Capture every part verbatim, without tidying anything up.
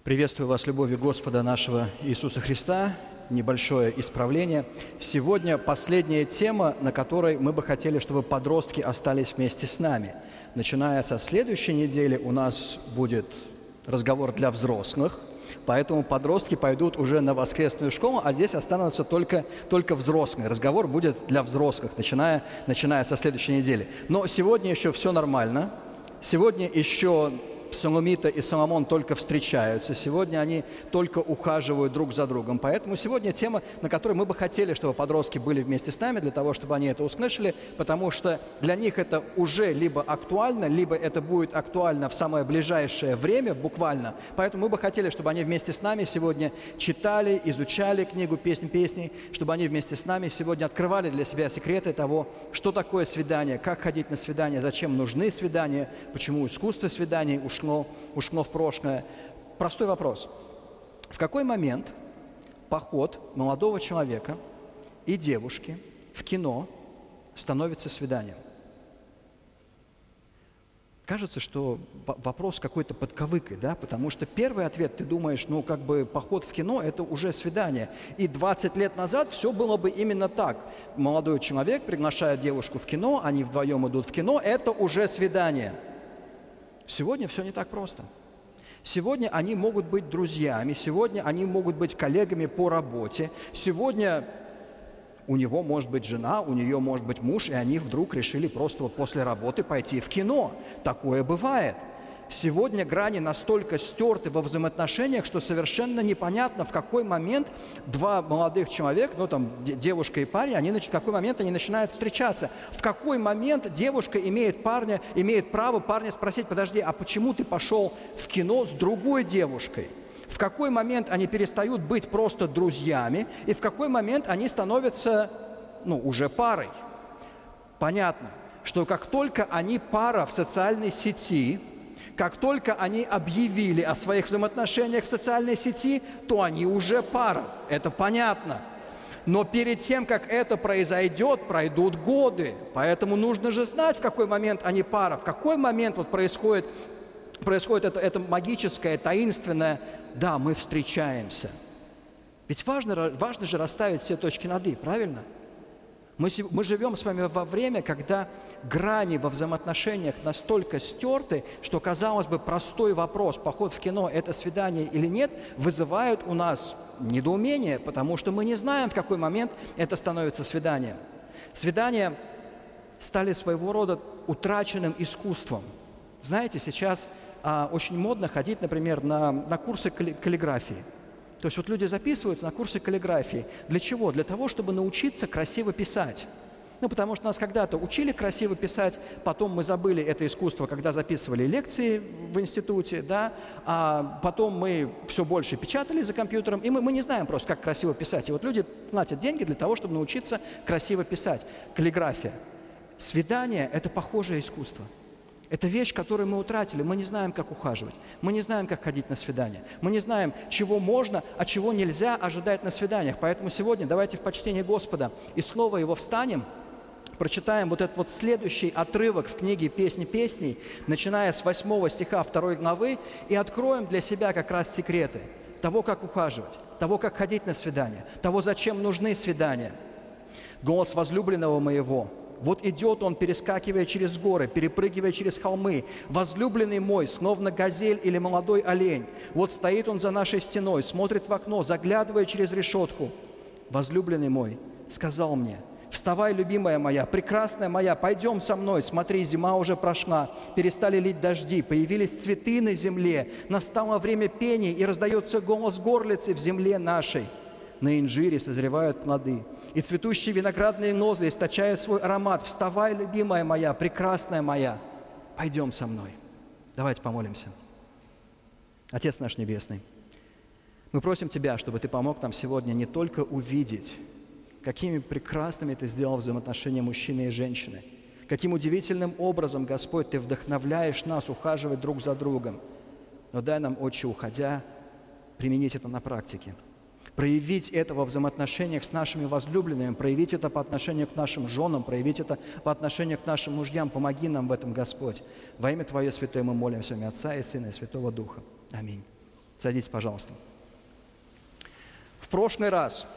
Приветствую вас любовью Господа нашего Иисуса Христа. Небольшое исправление. Сегодня последняя тема, на которой мы бы хотели, чтобы подростки остались вместе с нами. Начиная со следующей недели у нас будет разговор для взрослых, поэтому подростки пойдут уже на воскресную школу, а здесь останутся только, только взрослые. Разговор будет для взрослых, начиная, начиная со следующей недели. Но сегодня еще все нормально. Сегодня еще Соломита и Соломон только встречаются. Сегодня они только ухаживают друг за другом. Поэтому сегодня тема, на которой мы бы хотели, чтобы подростки были вместе с нами, для того, чтобы они это услышали, потому что для них это уже либо актуально, либо это будет актуально в самое ближайшее время, буквально. Поэтому мы бы хотели, чтобы они вместе с нами сегодня читали, изучали книгу «Песнь песней», чтобы они вместе с нами сегодня открывали для себя секреты того, что такое свидание, как ходить на свидание, зачем нужны свидания, почему искусство свиданий ушло ушло в прошлое. Простой вопрос. В какой момент поход молодого человека и девушки в кино становится свиданием? Кажется, что вопрос какой-то подковыкой, да? Потому что первый ответ, ты думаешь, ну, как бы поход в кино – это уже свидание. И двадцать лет назад все было бы именно так. Молодой человек приглашает девушку в кино, они вдвоем идут в кино – это уже свидание. Сегодня все не так просто. Сегодня они могут быть друзьями, сегодня они могут быть коллегами по работе, сегодня у него может быть жена, у нее может быть муж, и они вдруг решили просто вот после работы пойти в кино. Такое бывает. Сегодня грани настолько стерты во взаимоотношениях, что совершенно непонятно, в какой момент два молодых человека, ну там девушка и парень, они, в какой момент они начинают встречаться. В какой момент девушка имеет парня, имеет право парня спросить: подожди, а почему ты пошел в кино с другой девушкой? В какой момент они перестают быть просто друзьями, и в какой момент они становятся, ну, уже парой? Понятно, что как только они пара в социальной сети, как только они объявили о своих взаимоотношениях в социальной сети, то они уже пара. Это понятно. Но перед тем, как это произойдет, пройдут годы. Поэтому нужно же знать, в какой момент они пара, в какой момент вот происходит, происходит это, это магическое, таинственное «да, мы встречаемся». Ведь важно, важно же расставить все точки над «и», правильно? Мы, мы живем с вами во время, когда грани во взаимоотношениях настолько стерты, что, казалось бы, простой вопрос, поход в кино – это свидание или нет, вызывает у нас недоумение, потому что мы не знаем, в какой момент это становится свиданием. Свидания стали своего рода утраченным искусством. Знаете, сейчас а, очень модно ходить, например, на, на курсы каллиграфии. То есть вот люди записываются на курсы каллиграфии. Для чего? Для того, чтобы научиться красиво писать. Ну, потому что нас когда-то учили красиво писать, потом мы забыли это искусство, когда записывали лекции в институте, да, а потом мы все больше печатали за компьютером, и мы, мы не знаем просто, как красиво писать. И вот люди платят деньги для того, чтобы научиться красиво писать. Каллиграфия. Свидание – это похожее искусство. Это вещь, которую мы утратили. Мы не знаем, как ухаживать. Мы не знаем, как ходить на свидания. Мы не знаем, чего можно, а чего нельзя ожидать на свиданиях. Поэтому сегодня давайте в почтении Господа и Слова Его встанем, прочитаем вот этот вот следующий отрывок в книге «Песни песней», начиная с восьмого стиха второй главы, и откроем для себя как раз секреты того, как ухаживать, того, как ходить на свидания, того, зачем нужны свидания. «Голос возлюбленного моего, вот идет он, перескакивая через горы, перепрыгивая через холмы. Возлюбленный мой, словно газель или молодой олень. Вот стоит он за нашей стеной, смотрит в окно, заглядывая через решетку. Возлюбленный мой сказал мне: вставай, любимая моя, прекрасная моя, пойдем со мной. Смотри, зима уже прошла, перестали лить дожди, появились цветы на земле, настало время пения, и раздается голос горлицы в земле нашей. На инжире созревают плоды, и цветущие виноградные лозы источают свой аромат. Вставай, любимая моя, прекрасная моя, пойдем со мной». Давайте помолимся. Отец наш Небесный, мы просим Тебя, чтобы Ты помог нам сегодня не только увидеть, какими прекрасными Ты сделал взаимоотношения мужчины и женщины, каким удивительным образом, Господь, Ты вдохновляешь нас ухаживать друг за другом, но дай нам, Отче, уходя, применить это на практике. Проявить это во взаимоотношениях с нашими возлюбленными, проявить это по отношению к нашим женам, проявить это по отношению к нашим мужьям. Помоги нам в этом, Господь. Во имя Твое святое мы молимся, во имя Отца и Сына и Святого Духа. Аминь. Садитесь, пожалуйста. В прошлый раз,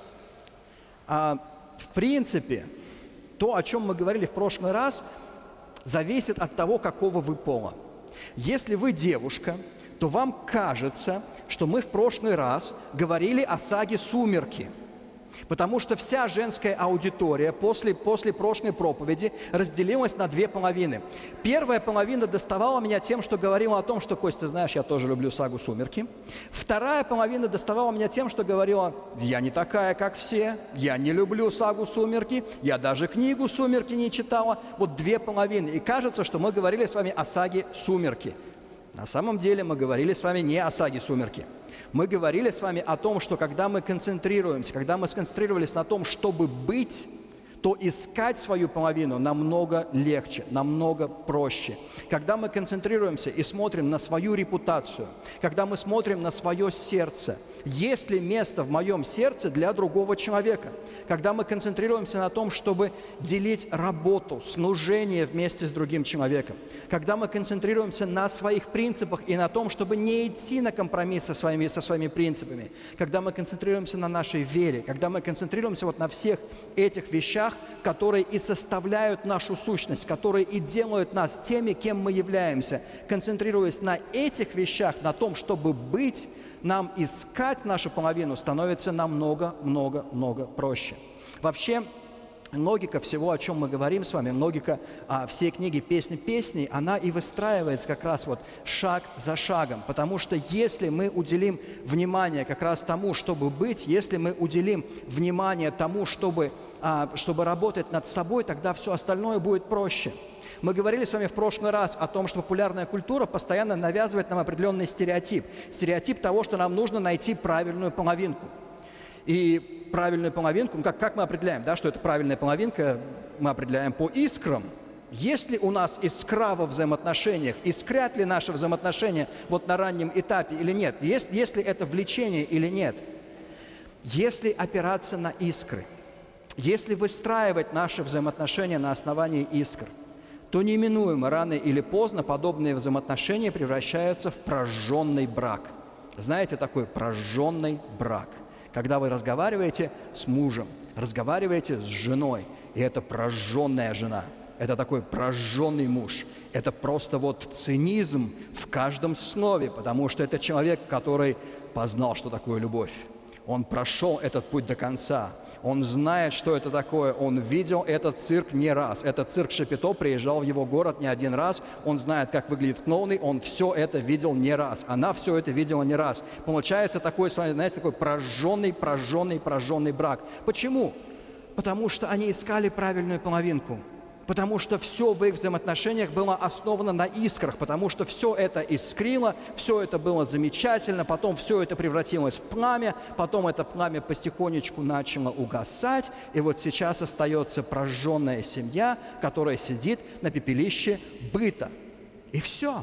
а, в принципе, то, о чем мы говорили в прошлый раз, зависит от того, какого вы пола. Если вы девушка, то вам кажется, что мы в прошлый раз говорили о саге «Сумерки», потому что вся женская аудитория после, после прошлой проповеди разделилась на две половины. Первая половина доставала меня тем, что говорила о том, что, Кость, ты знаешь, я тоже люблю сагу «Сумерки». Вторая половина доставала меня тем, что говорила: я не такая, как все, я не люблю сагу «Сумерки», я даже книгу «Сумерки» не читала. Вот две половины. И кажется, что мы говорили с вами о саге «Сумерки». На самом деле мы говорили с вами не о саге «Сумерки». Мы говорили с вами о том, что когда мы концентрируемся, когда мы сконцентрировались на том, чтобы быть, то искать свою половину намного легче, намного проще. Когда мы концентрируемся и смотрим на свою репутацию, когда мы смотрим на свое сердце, есть ли место в моем сердце для другого человека? Когда мы концентрируемся на том, чтобы делить работу, служение вместе с другим человеком. Когда мы концентрируемся на своих принципах и на том, чтобы не идти на компромисс со своими, со своими принципами. Когда мы концентрируемся на нашей вере. Когда мы концентрируемся вот на всех этих вещах, которые и составляют нашу сущность, которые и делают нас теми, кем мы являемся. Концентрируясь на этих вещах, на том, чтобы быть, нам искать нашу половину становится намного-много-много проще. Вообще, логика всего, о чем мы говорим с вами, логика а, всей книги «Песни песней», она и выстраивается как раз вот шаг за шагом. Потому что если мы уделим внимание как раз тому, чтобы быть, если мы уделим внимание тому, чтобы, а, чтобы работать над собой, тогда все остальное будет проще. Мы говорили с вами в прошлый раз о том, что популярная культура постоянно навязывает нам определенный стереотип. Стереотип того, что нам нужно найти правильную половинку. И правильную половинку, ну, как, как мы определяем, да, что это правильная половинка, мы определяем по искрам. Есть ли у нас искра во взаимоотношениях, искрят ли наши взаимоотношения вот на раннем этапе или нет, есть, есть ли это влечение или нет. Если опираться на искры, если выстраивать наши взаимоотношения на основании искр, то неминуемо рано или поздно подобные взаимоотношения превращаются в прожженный брак. Знаете, такой прожженный брак. Когда вы разговариваете с мужем, разговариваете с женой, и это прожженная жена, это такой прожженный муж. Это просто вот цинизм в каждом слове, потому что это человек, который познал, что такое любовь. Он прошел этот путь до конца. Он знает, что это такое. Он видел этот цирк не раз. Этот цирк Шапито приезжал в его город не один раз. Он знает, как выглядят клоуны. Он все это видел не раз. Она все это видела не раз. Получается такой, знаете, такой прожженный, прожженный, прожженный брак. Почему? Потому что они искали правильную половинку. Потому что все в их взаимоотношениях было основано на искрах, потому что все это искрило, все это было замечательно, потом все это превратилось в пламя, потом это пламя потихонечку начало угасать, и вот сейчас остается прожженная семья, которая сидит на пепелище быта. И все.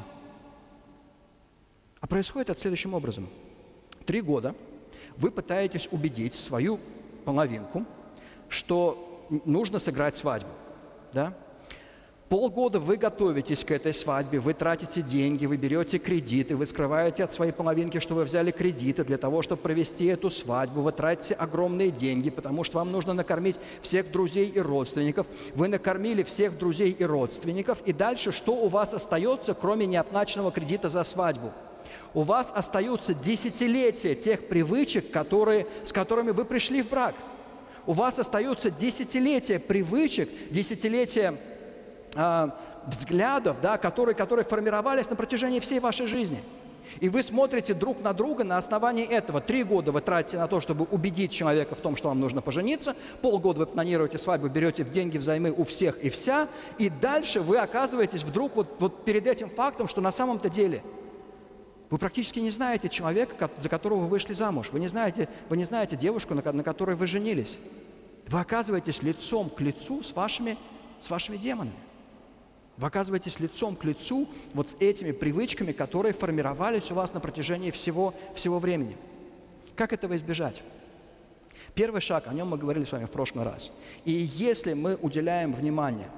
А происходит это следующим образом. Три года вы пытаетесь убедить свою половинку, что нужно сыграть свадьбу. Да? Полгода вы готовитесь к этой свадьбе, вы тратите деньги, вы берете кредиты, вы скрываете от своей половинки, что вы взяли кредиты для того, чтобы провести эту свадьбу, вы тратите огромные деньги, потому что вам нужно накормить всех друзей и родственников. Вы накормили всех друзей и родственников, и дальше что у вас остается, кроме неоплаченного кредита за свадьбу? У вас остаются десятилетия тех привычек, которые, с которыми вы пришли в брак. У вас остаются десятилетия привычек, десятилетия э, взглядов, да, которые, которые формировались на протяжении всей вашей жизни. И вы смотрите друг на друга на основании этого. Три года вы тратите на то, чтобы убедить человека в том, что вам нужно пожениться. Полгода вы планируете свадьбу, берете деньги взаймы у всех и вся. И дальше вы оказываетесь вдруг вот, вот перед этим фактом, что на самом-то деле вы практически не знаете человека, за которого вы вышли замуж. Вы не знаете, вы не знаете девушку, на, на которой вы женились. Вы оказываетесь лицом к лицу с вашими, с вашими демонами. Вы оказываетесь лицом к лицу вот с этими привычками, которые формировались у вас на протяжении всего, всего времени. Как этого избежать? Первый шаг, о нем мы говорили с вами в прошлый раз. И если мы уделяем внимание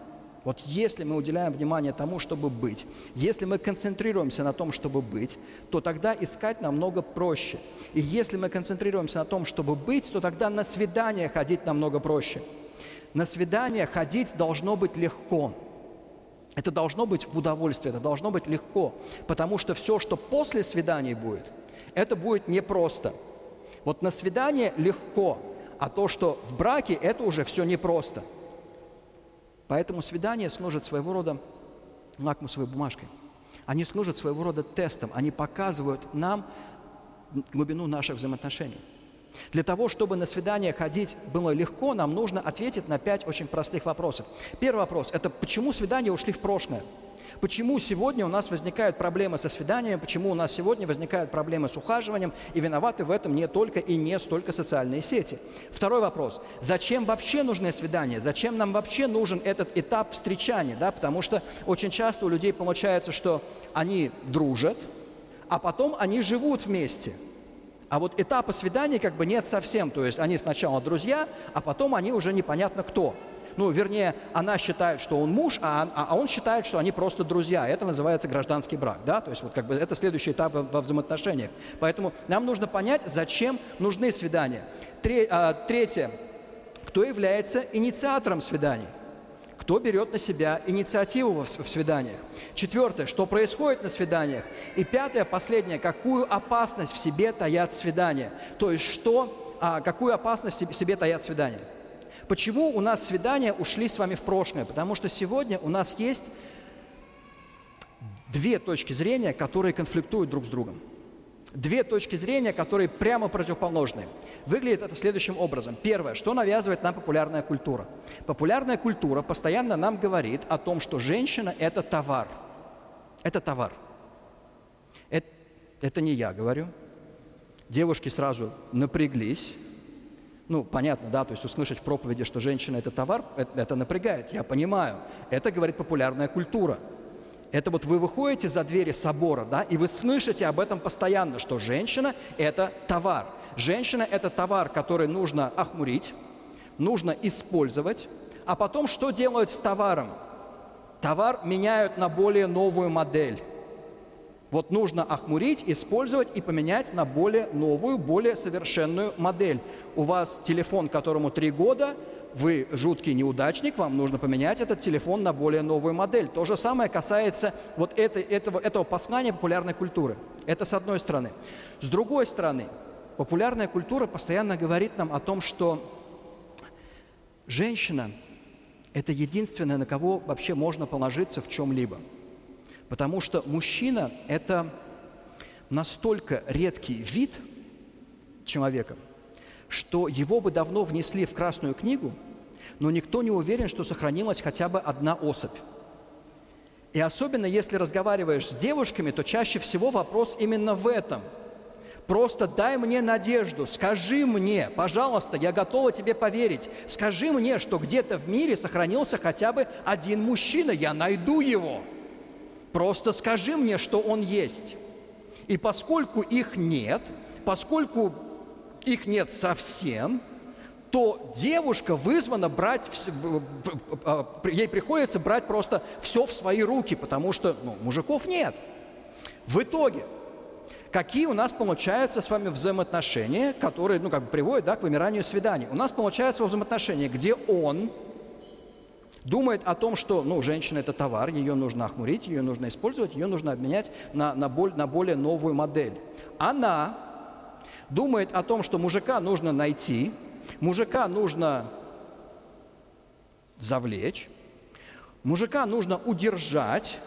Вот если мы уделяем внимание тому, чтобы быть, если мы концентрируемся на том, чтобы быть, то тогда искать намного проще. И если мы концентрируемся на том, чтобы быть, то тогда на свидание ходить намного проще. На свидание ходить должно быть легко. Это должно быть в удовольствие, это должно быть легко, потому что все, что после свидания будет, это будет непросто. Вот на свидание легко, а то, что в браке, это уже все непросто. Поэтому свидания служат своего рода лакмусовой бумажкой. Они служат своего рода тестом, они показывают нам глубину наших взаимоотношений. Для того, чтобы на свидание ходить было легко, нам нужно ответить на пять очень простых вопросов. Первый вопрос – это почему свидания ушли в прошлое? Почему сегодня у нас возникают проблемы со свиданиями, почему у нас сегодня возникают проблемы с ухаживанием, и виноваты в этом не только и не столько социальные сети. Второй вопрос – зачем вообще нужны свидания? Зачем нам вообще нужен этот этап встречания? Да? Потому что очень часто у людей получается, что они дружат, а потом они живут вместе. А вот этапа свидания как бы нет совсем, то есть они сначала друзья, а потом они уже непонятно кто. Ну, вернее, она считает, что он муж, а, а он считает, что они просто друзья. Это называется гражданский брак, да, то есть вот как бы это следующий этап во, во взаимоотношениях. Поэтому нам нужно понять, зачем нужны свидания. Тре, а, третье, кто является инициатором свиданий? Кто берет на себя инициативу в, в свиданиях? Четвертое, что происходит на свиданиях? И пятое, последнее, какую опасность в себе таят свидания? То есть что, а, какую опасность в себе таят свидания? Почему у нас свидания ушли с вами в прошлое? Потому что сегодня у нас есть две точки зрения, которые конфликтуют друг с другом. Две точки зрения, которые прямо противоположны. Выглядит это следующим образом. Первое, что навязывает нам популярная культура. Популярная культура постоянно нам говорит о том, что женщина – это товар. Это товар. Это, это не я говорю. Девушки сразу напряглись. Ну, понятно, да, то есть услышать в проповеди, что женщина – это товар, это, это напрягает, я понимаю. Это говорит популярная культура. Это вот вы выходите за двери собора, да, и вы слышите об этом постоянно, что женщина – это товар. Женщина – это товар, который нужно охмурить, нужно использовать, а потом что делают с товаром? Товар меняют на более новую модель. Вот нужно охмурить, использовать и поменять на более новую, более совершенную модель. У вас телефон, которому три года, вы жуткий неудачник, вам нужно поменять этот телефон на более новую модель. То же самое касается вот этой, этого, этого послания популярной культуры. Это с одной стороны. С другой стороны, популярная культура постоянно говорит нам о том, что женщина – это единственное, на кого вообще можно положиться в чем-либо. Потому что мужчина – это настолько редкий вид человека, что его бы давно внесли в Красную книгу, но никто не уверен, что сохранилась хотя бы одна особь. И особенно если разговариваешь с девушками, то чаще всего вопрос именно в этом. Просто дай мне надежду, скажи мне, пожалуйста, я готова тебе поверить, скажи мне, что где-то в мире сохранился хотя бы один мужчина, я найду его. Просто скажи мне, что он есть. И поскольку их нет, поскольку их нет совсем, то девушка вызвана брать, ей приходится брать просто все в свои руки, потому что ну, мужиков нет. В итоге, какие у нас получаются с вами взаимоотношения, которые ну, как бы приводят да, к вымиранию свиданий? У нас получаются взаимоотношения, где он думает о том, что ну, женщина – это товар, ее нужно охмурить, ее нужно использовать, ее нужно обменять на, на, боль, на более новую модель. Она думает о том, что мужика нужно найти, мужика нужно завлечь, мужика нужно удержать.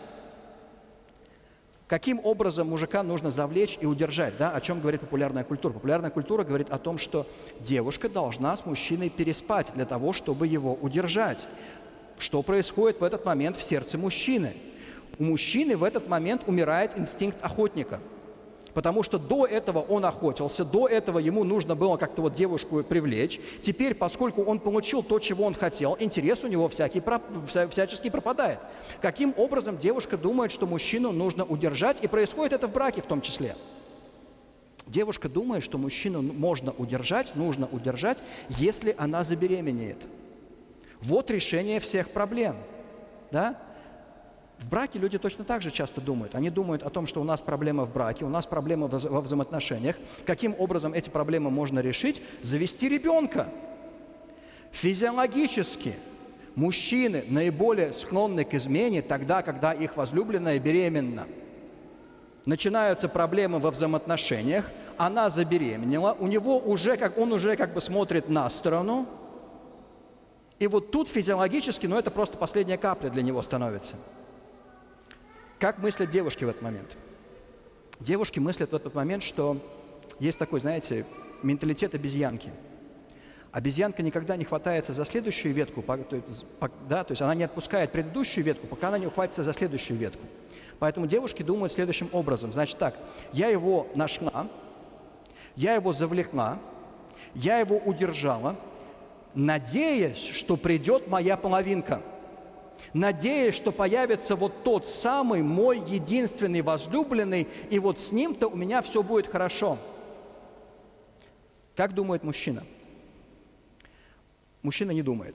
Каким образом мужика нужно завлечь и удержать? Да? О чем говорит популярная культура? Популярная культура говорит о том, что девушка должна с мужчиной переспать для того, чтобы его удержать. Что происходит в этот момент в сердце мужчины? У мужчины в этот момент умирает инстинкт охотника. Потому что до этого он охотился, до этого ему нужно было как-то вот девушку привлечь. Теперь, поскольку он получил то, чего он хотел, интерес у него всякий, всячески пропадает. Каким образом девушка думает, что мужчину нужно удержать? И происходит это в браке в том числе. Девушка думает, что мужчину можно удержать, нужно удержать, если она забеременеет. Вот решение всех проблем. да? В браке люди точно так же часто думают. Они думают о том, что у нас проблема в браке, у нас проблема во взаимоотношениях. Каким образом эти проблемы можно решить? Завести ребенка. Физиологически мужчины наиболее склонны к измене тогда, когда их возлюбленная беременна. Начинаются проблемы во взаимоотношениях, она забеременела, у него уже, как, он уже как бы смотрит на сторону, и вот тут физиологически, ну это просто последняя капля для него становится. Как мыслят девушки в этот момент? Девушки мыслят в этот момент, что есть такой, знаете, менталитет обезьянки. Обезьянка никогда не хватается за следующую ветку, да, то есть она не отпускает предыдущую ветку, пока она не ухватится за следующую ветку. Поэтому девушки думают следующим образом. Значит так, я его нашла, я его завлекла, я его удержала, надеясь, что придет моя половинка. Надеясь, что появится вот тот самый мой единственный возлюбленный, и вот с ним-то у меня все будет хорошо. Как думает мужчина? Мужчина не думает.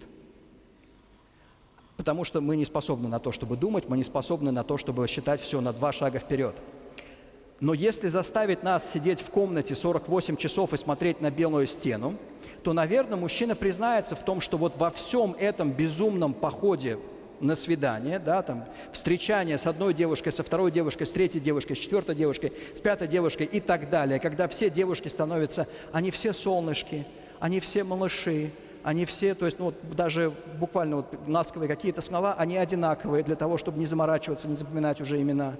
Потому что мы не способны на то, чтобы думать, мы не способны на то, чтобы считать все на два шага вперед. Но если заставить нас сидеть в комнате сорок восемь часов и смотреть на белую стену, то, наверное, мужчина признается в том, что вот во всем этом безумном походе на свидание, да, там, встречание с одной девушкой, со второй девушкой, с третьей девушкой, с четвертой девушкой, с пятой девушкой и так далее, когда все девушки становятся, они все солнышки, они все малыши, они все, то есть, ну, вот даже буквально вот ласковые какие-то слова, они одинаковые для того, чтобы не заморачиваться, не запоминать уже имена.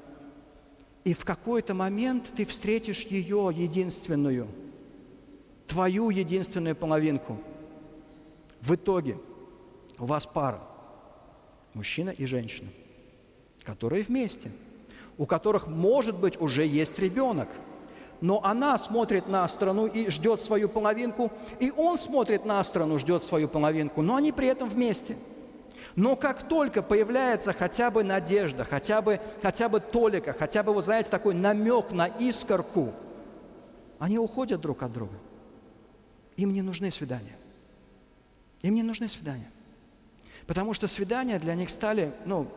И в какой-то момент ты встретишь ее единственную, твою единственную половинку. В итоге у вас пара. Мужчина и женщина, которые вместе, у которых, может быть, уже есть ребенок. Но она смотрит на сторону и ждет свою половинку, и он смотрит на сторону, ждет свою половинку, но они при этом вместе. Но как только появляется хотя бы надежда, хотя бы, хотя бы толика, хотя бы, вот знаете, такой намек на искорку, они уходят друг от друга. Им не нужны свидания. Им не нужны свидания. Потому что свидания для них стали, ну,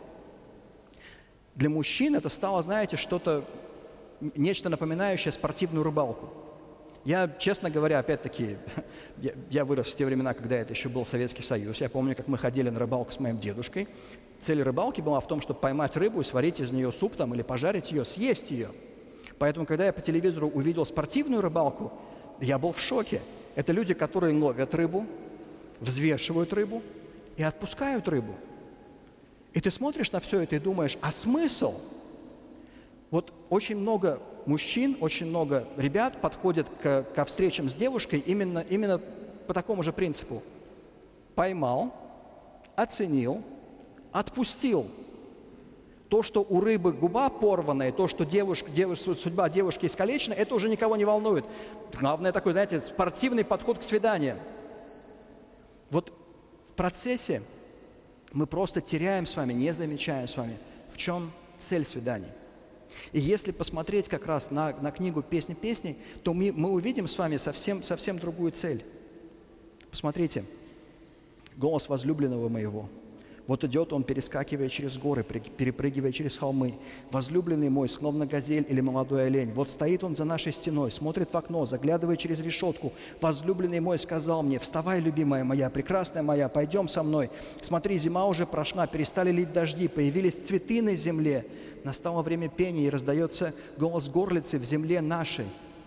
для мужчин это стало, знаете, что-то, нечто напоминающее спортивную рыбалку. Я, честно говоря, опять-таки, я, я вырос в те времена, когда это еще был Советский Союз. Я помню, как мы ходили на рыбалку с моим дедушкой. Цель рыбалки была в том, чтобы поймать рыбу и сварить из нее суп там, или пожарить ее, съесть ее. Поэтому, когда я по телевизору увидел спортивную рыбалку, я был в шоке. Это люди, которые ловят рыбу, взвешивают рыбу и отпускают рыбу. И ты смотришь на все это и думаешь, а смысл? Вот очень много мужчин, очень много ребят подходят к, ко встречам с девушкой именно, именно по такому же принципу. Поймал, оценил, отпустил. То, что у рыбы губа порванная, то, что девушка, девуш, судьба девушки искалечена, это уже никого не волнует. Главное такой, знаете, спортивный подход к свиданию. Вот в процессе мы просто теряем с вами, не замечаем с вами, в чем цель свиданий. И если посмотреть как раз на, на книгу «Песни песней», то мы, мы увидим с вами совсем, совсем другую цель. Посмотрите, голос возлюбленного моего. Вот идет он, перескакивая через горы, перепрыгивая через холмы. Возлюбленный мой, словно газель или молодой олень. Вот стоит он за нашей стеной, смотрит в окно, заглядывая через решетку. Возлюбленный мой сказал мне: вставай, любимая моя, прекрасная моя, пойдем со мной. Смотри, зима уже прошла, перестали лить дожди, появились цветы на земле. Настало время пения, и раздается голос горлицы в земле нашей.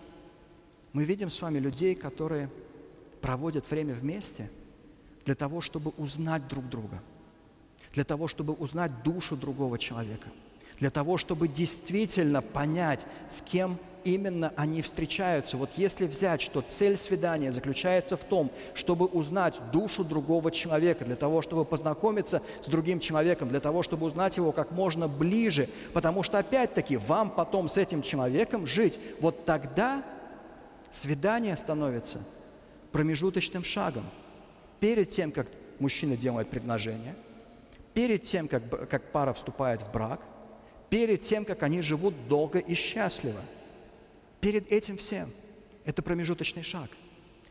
Мы видим с вами людей, которые проводят время вместе для того, чтобы узнать друг друга. Для того, чтобы узнать душу другого человека, для того, чтобы действительно понять, с кем именно они встречаются. Вот если взять, что цель свидания заключается в том, чтобы узнать душу другого человека, для того, чтобы познакомиться с другим человеком, для того, чтобы узнать его как можно ближе, потому что, опять-таки, вам потом с этим человеком жить, вот тогда свидание становится промежуточным шагом перед тем, как мужчина делает предложение, перед тем, как, как пара вступает в брак, перед тем, как они живут долго и счастливо. Перед этим всем. Это промежуточный шаг.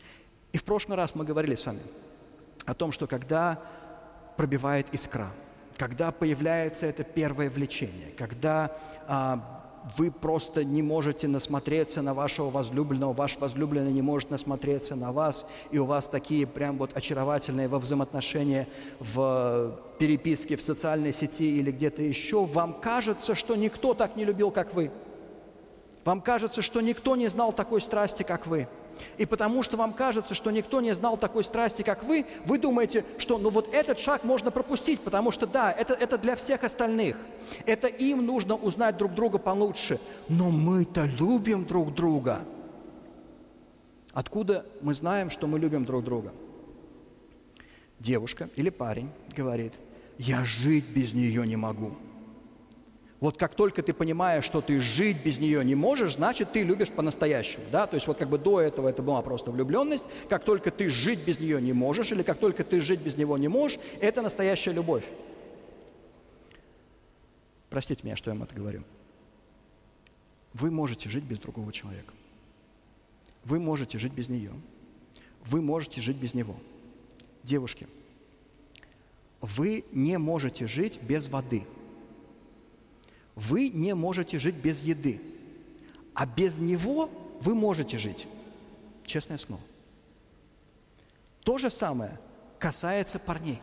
И в прошлый раз мы говорили с вами о том, что когда пробивает искра, когда появляется это первое влечение, когда а, вы просто не можете насмотреться на вашего возлюбленного, ваш возлюбленный не может насмотреться на вас, и у вас такие прям вот очаровательные во взаимоотношения, в переписке, в социальной сети или где-то еще, вам кажется, что никто так не любил, как вы. Вам кажется, что никто не знал такой страсти, как вы. И потому что вам кажется, что никто не знал такой страсти, как вы, вы думаете, что ну вот этот шаг можно пропустить, потому что да, это, это для всех остальных. Это им нужно узнать друг друга получше. Но мы-то любим друг друга. Откуда мы знаем, что мы любим друг друга? Девушка или парень говорит: я жить без нее не могу. Вот как только ты понимаешь, что ты жить без нее не можешь, значит, ты любишь по-настоящему, да? То есть вот как бы до этого это была просто влюбленность. Как только ты жить без нее не можешь, или как только ты жить без него не можешь, это настоящая любовь. Простите меня, что я вам это говорю. Вы можете жить без другого человека. Вы можете жить без нее. Вы можете жить без него. Девушки, вы не можете жить без воды. Вы не можете жить без еды, а без него вы можете жить. Честное слово. То же самое касается парней.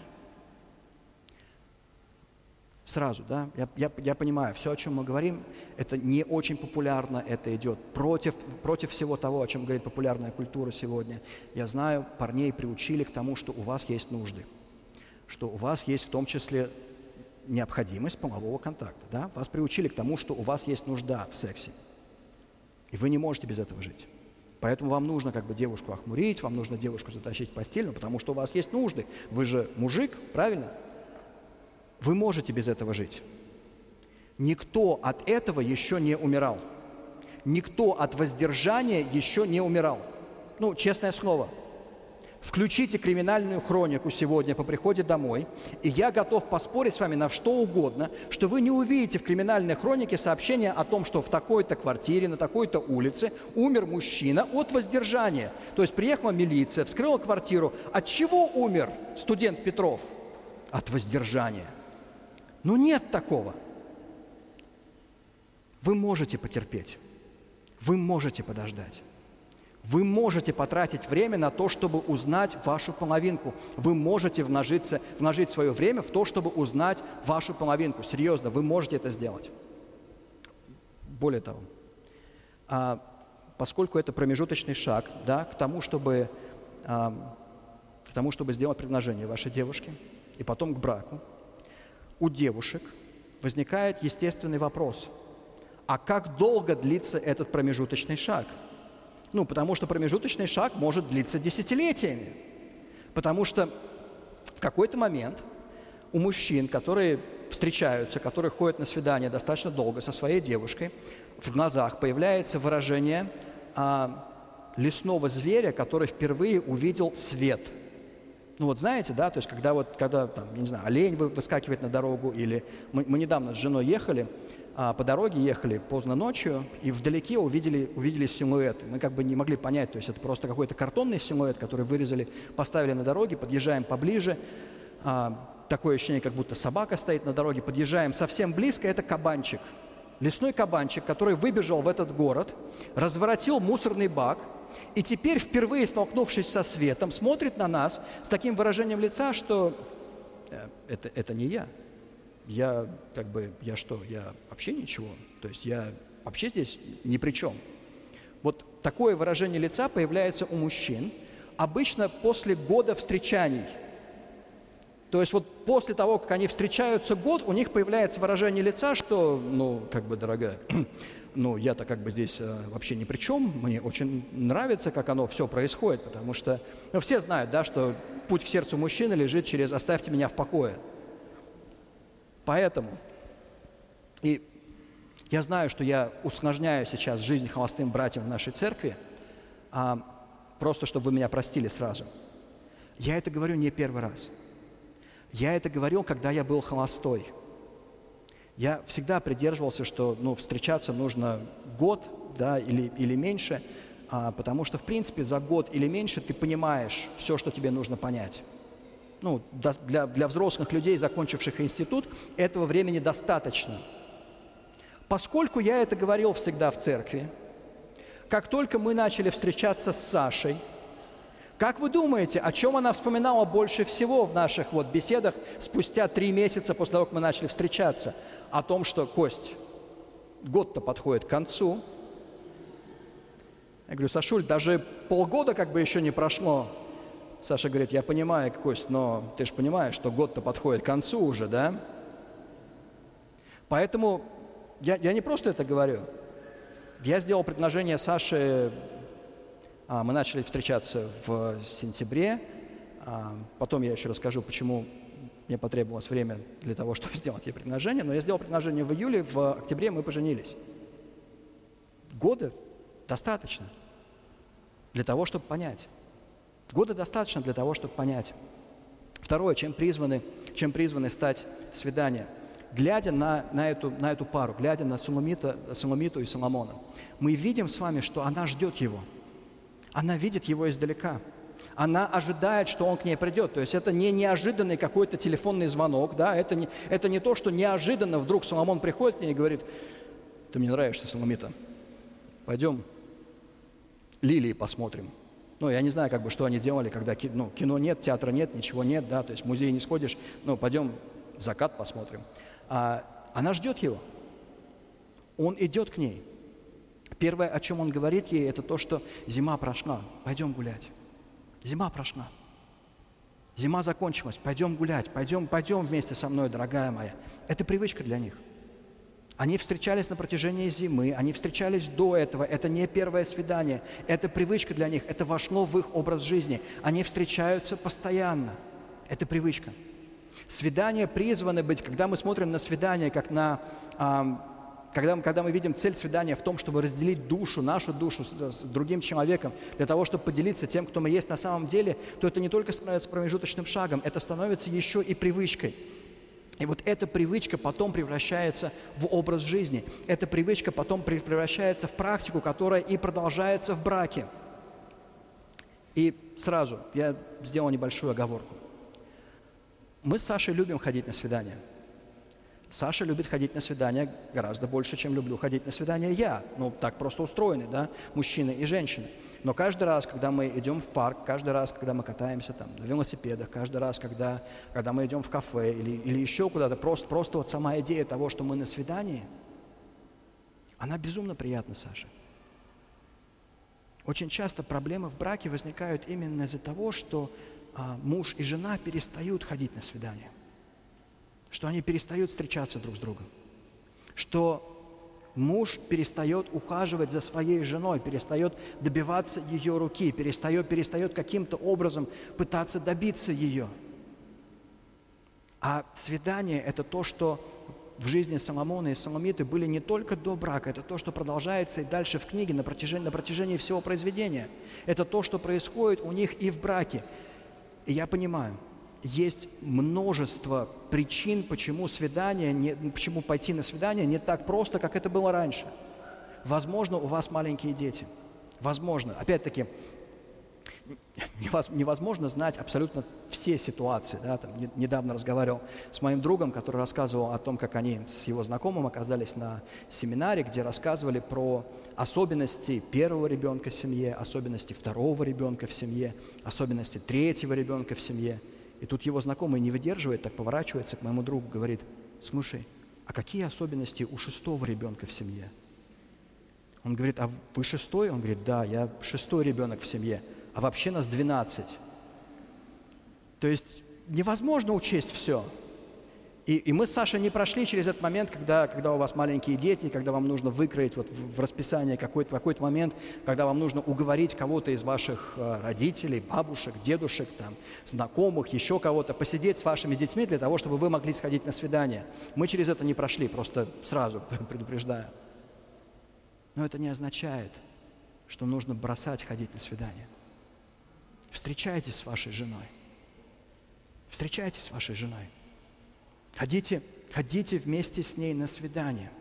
Сразу, да, я, я, я понимаю, все, о чем мы говорим, это не очень популярно, это идет против, против всего того, о чем говорит популярная культура сегодня. Я знаю, парней приучили к тому, что у вас есть нужды, что у вас есть в том числе необходимость полового контакта. Да? Вас приучили к тому, что у вас есть нужда в сексе. И вы не можете без этого жить. Поэтому вам нужно как бы девушку охмурить, вам нужно девушку затащить в постель, ну, потому что у вас есть нужды. Вы же мужик, правильно? Вы можете без этого жить. Никто от этого еще не умирал. Никто от воздержания еще не умирал. Ну, честное слово. Включите криминальную хронику сегодня по приходе домой, и я готов поспорить с вами на что угодно, что вы не увидите в криминальной хронике сообщение о том, что в такой-то квартире, на такой-то улице умер мужчина от воздержания. То есть приехала милиция, вскрыла квартиру. От чего умер студент Петров? От воздержания. Ну нет такого. Вы можете потерпеть. Вы можете подождать. Вы можете потратить время на то, чтобы узнать вашу половинку. Вы можете вложиться, вложить свое время в то, чтобы узнать вашу половинку. Серьезно, вы можете это сделать. Более того, а, поскольку это промежуточный шаг, да, к тому, чтобы, а, к тому, чтобы сделать предложение вашей девушке и потом к браку, у девушек возникает естественный вопрос: а как долго длится этот промежуточный шаг? Ну, потому что промежуточный шаг может длиться десятилетиями. Потому что в какой-то момент у мужчин, которые встречаются, которые ходят на свидание достаточно долго со своей девушкой, в глазах появляется выражение а, лесного зверя, который впервые увидел свет. Ну вот знаете, да, то есть когда вот, когда там, я не знаю, олень выскакивает на дорогу, или мы, мы недавно с женой ехали, а, по дороге ехали поздно ночью, и вдалеке увидели, увидели силуэт. Мы как бы не могли понять, то есть это просто какой-то картонный силуэт, который вырезали, поставили на дороге, подъезжаем поближе, а, такое ощущение, как будто собака стоит на дороге, подъезжаем совсем близко, это кабанчик, лесной кабанчик, который выбежал в этот город, разворотил мусорный бак, и теперь, впервые столкнувшись со светом, смотрит на нас с таким выражением лица, что это, это не я. Я как бы, я что, я вообще ничего? То есть я вообще здесь ни при чем. Вот такое выражение лица появляется у мужчин обычно после года встречаний. То есть вот после того, как они встречаются год, у них появляется выражение лица, что, ну, как бы, дорогая, ну, я-то как бы здесь э, вообще ни при чем, мне очень нравится, как оно все происходит, потому что, ну, все знают, да, что путь к сердцу мужчины лежит через «оставьте меня в покое». Поэтому, и я знаю, что я усложняю сейчас жизнь холостым братьям в нашей церкви, а, просто чтобы вы меня простили сразу. Я это говорю не первый раз. Я это говорил, когда я был холостой. Я всегда придерживался, что, ну, встречаться нужно год, да, или, или меньше, а, потому что, в принципе, за год или меньше ты понимаешь все, что тебе нужно понять. Ну, для, для взрослых людей, закончивших институт, этого времени достаточно. Поскольку я это говорил всегда в церкви, как только мы начали встречаться с Сашей, как вы думаете, о чем она вспоминала больше всего в наших вот беседах спустя три месяца после того, как мы начали встречаться? О том, что, Кость, год-то подходит к концу. Я говорю, Сашуль, даже полгода как бы еще не прошло. Саша говорит, я понимаю, Кость, но ты же понимаешь, что год-то подходит к концу уже, да? Поэтому я, я не просто это говорю. Я сделал предложение Саше. Мы начали встречаться в сентябре. Потом я еще расскажу, почему мне потребовалось время для того, чтобы сделать ей предложение. Но я сделал предложение в июле, в октябре мы поженились. Года достаточно для того, чтобы понять. Года достаточно для того, чтобы понять. Второе, чем призваны, чем призваны стать свидания. Глядя на, на, эту, на эту пару, глядя на Суламита, Суламиту и Соломона, мы видим с вами, что она ждет его. Она видит его издалека. Она ожидает, что он к ней придет. То есть это не неожиданный какой-то телефонный звонок, да? это, не, это не то, что неожиданно вдруг Соломон приходит к ней и говорит, ты мне нравишься, Суламита, пойдем лилии посмотрим. Ну, я не знаю, как бы, что они делали, когда ну, кино нет, театра нет, ничего нет, да, то есть в музей не сходишь, ну, пойдем закат посмотрим. А она ждет его. Он идет к ней. Первое, о чем он говорит ей, это то, что зима прошла, пойдем гулять. Зима прошла. Зима закончилась, пойдем гулять, пойдем, пойдем вместе со мной, дорогая моя. Это привычка для них. Они встречались на протяжении зимы, они встречались до этого. Это не первое свидание, это привычка для них, это вошло в их образ жизни. Они встречаются постоянно. Это привычка. Свидания призваны быть, когда мы смотрим на свидание, как на... А, когда, когда мы видим цель свидания в том, чтобы разделить душу, нашу душу с, с другим человеком, для того, чтобы поделиться тем, кто мы есть на самом деле, то это не только становится промежуточным шагом, это становится еще и привычкой. И вот эта привычка потом превращается в образ жизни. Эта привычка потом превращается в практику, которая и продолжается в браке. И сразу я сделал небольшую оговорку. Мы с Сашей любим ходить на свидания. Саша любит ходить на свидания гораздо больше, чем люблю ходить на свидания я. Ну, так просто устроены, да, мужчины и женщины. Но каждый раз, когда мы идем в парк, каждый раз, когда мы катаемся там на велосипедах, каждый раз, когда, когда мы идем в кафе или, или еще куда-то, просто, просто вот сама идея того, что мы на свидании, она безумно приятна Саше. Очень часто проблемы в браке возникают именно из-за того, что а, муж и жена перестают ходить на свидания. Что они перестают встречаться друг с другом, что муж перестает ухаживать за своей женой, перестает добиваться ее руки, перестает, перестает каким-то образом пытаться добиться ее. А свидание – это то, что в жизни Соломона и Соломиты были не только до брака, это то, что продолжается и дальше в книге на протяжении, на протяжении всего произведения. Это то, что происходит у них и в браке. И я понимаю, есть множество причин, почему свидание, не, почему пойти на свидание не так просто, как это было раньше. Возможно, у вас маленькие дети. Возможно. Опять-таки, невозможно знать абсолютно все ситуации. Да? Там, недавно разговаривал с моим другом, который рассказывал о том, как они с его знакомым оказались на семинаре, где рассказывали про особенности первого ребенка в семье, особенности второго ребенка в семье, особенности третьего ребенка в семье. И тут его знакомый не выдерживает, так поворачивается к моему другу, говорит, слушай, а какие особенности у шестого ребенка в семье? Он говорит, а вы шестой? Он говорит, да, я шестой ребенок в семье, а вообще нас двенадцать. То есть невозможно учесть все. И, и мы с Сашей не прошли через этот момент, когда, когда у вас маленькие дети, когда вам нужно выкроить вот в, в расписании какой-то, какой-то момент, когда вам нужно уговорить кого-то из ваших э, родителей, бабушек, дедушек, там, знакомых, еще кого-то, посидеть с вашими детьми для того, чтобы вы могли сходить на свидание. Мы через это не прошли, просто сразу предупреждаю. Но это не означает, что нужно бросать ходить на свидание. Встречайтесь с вашей женой. Встречайтесь с вашей женой. Ходите, ходите вместе с ней на свидание.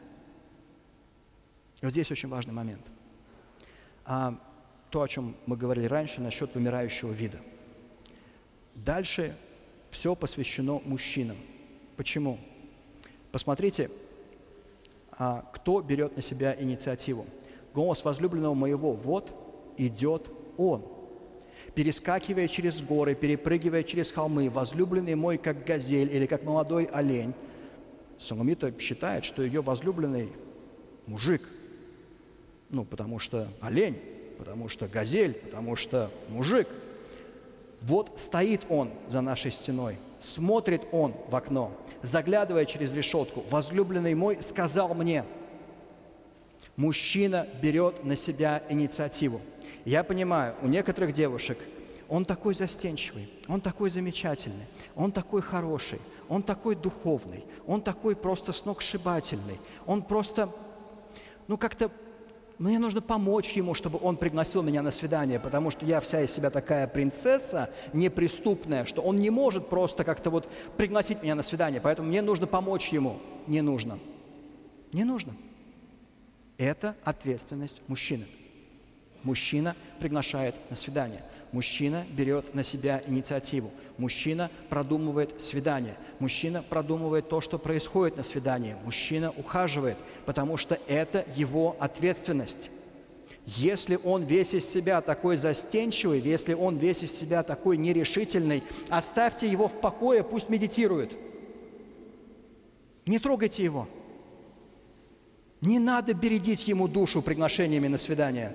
И вот здесь очень важный момент. А, то, о чем мы говорили раньше, насчет вымирающего вида. Дальше Все посвящено мужчинам. Почему? Посмотрите, а, кто берет на себя инициативу. Голос возлюбленного моего, вот идет он. Перескакивая через горы, перепрыгивая через холмы, возлюбленный мой, как газель или как молодой олень. Суламита считает, что ее возлюбленный мужик. Ну, потому что олень, потому что газель, потому что мужик. Вот стоит он за нашей стеной, смотрит он в окно, заглядывая через решетку. Возлюбленный мой сказал мне. Мужчина берет на себя инициативу. Я понимаю, у некоторых девушек он такой застенчивый, он такой замечательный, он такой хороший, он такой духовный, он такой просто сногсшибательный, он просто, ну как-то, мне нужно помочь ему, чтобы он пригласил меня на свидание, потому что я вся из себя такая принцесса неприступная, что он не может просто как-то вот пригласить меня на свидание, поэтому мне нужно помочь ему. Не нужно. Не нужно. Это ответственность мужчины. Мужчина приглашает на свидание. Мужчина берет на себя инициативу. Мужчина продумывает свидание. Мужчина продумывает то, что происходит на свидании. Мужчина ухаживает, потому что это его ответственность. Если он весь из себя такой застенчивый, если он весь из себя такой нерешительный, оставьте его в покое, пусть медитирует. Не трогайте его. Не надо бередить ему душу приглашениями на свидание.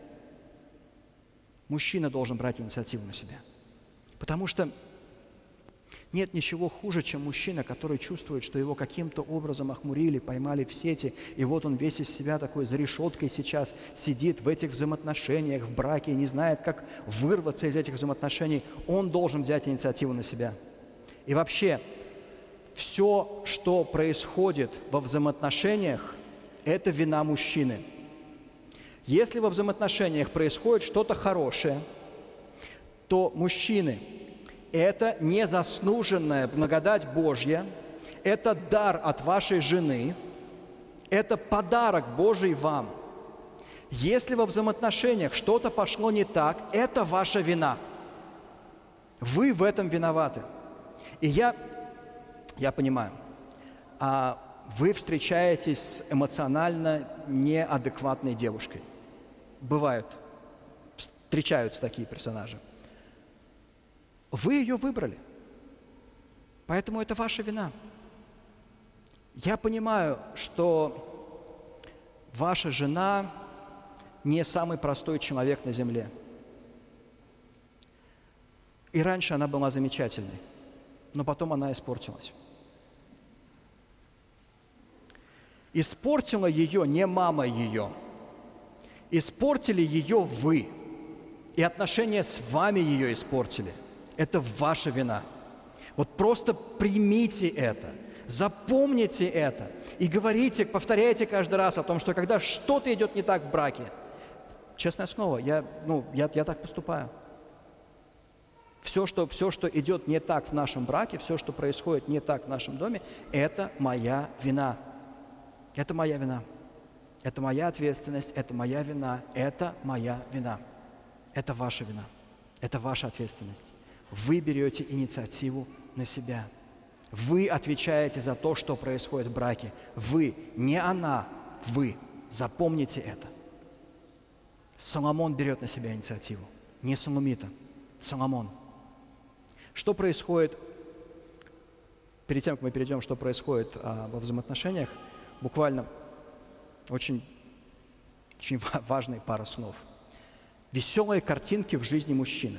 Мужчина должен брать инициативу на себя. Потому что нет ничего хуже, чем мужчина, который чувствует, что его каким-то образом охмурили, поймали в сети, и вот он весь из себя такой за решеткой сейчас сидит в этих взаимоотношениях, в браке, и не знает, как вырваться из этих взаимоотношений. Он должен взять инициативу на себя. И вообще, все, что происходит во взаимоотношениях, это вина мужчины. Если во взаимоотношениях происходит что-то хорошее, то мужчины – это незаслуженная благодать Божья, это дар от вашей жены, это подарок Божий вам. Если во взаимоотношениях что-то пошло не так, это ваша вина. Вы в этом виноваты. И я, я понимаю, а вы встречаетесь с эмоционально неадекватной девушкой. Бывают, встречаются такие персонажи. Вы ее выбрали, поэтому это ваша вина. Я понимаю, что ваша жена не самый простой человек на земле. И раньше она была замечательной, но потом она испортилась. Испортила ее не мама ее. Испортили ее вы. И отношения с вами ее испортили. Это ваша вина. Вот просто примите это, запомните это и говорите, повторяйте каждый раз о том, что когда что-то идет не так в браке, честное слово, я, ну, я, я так поступаю. Все что, все, что идет не так в нашем браке, все, что происходит не так в нашем доме, это моя вина. Это моя вина. Это моя ответственность, это моя вина, это моя вина. Это ваша вина. Это ваша ответственность. Вы берете инициативу на себя. Вы отвечаете за то, что происходит в браке. Вы, не она, вы. Запомните это. Соломон берет на себя инициативу, не Суламита. Соломон. Что происходит, перед тем, как мы перейдем, что происходит а, во взаимоотношениях, буквально очень, очень важные пара слов. Веселые картинки в жизни мужчины.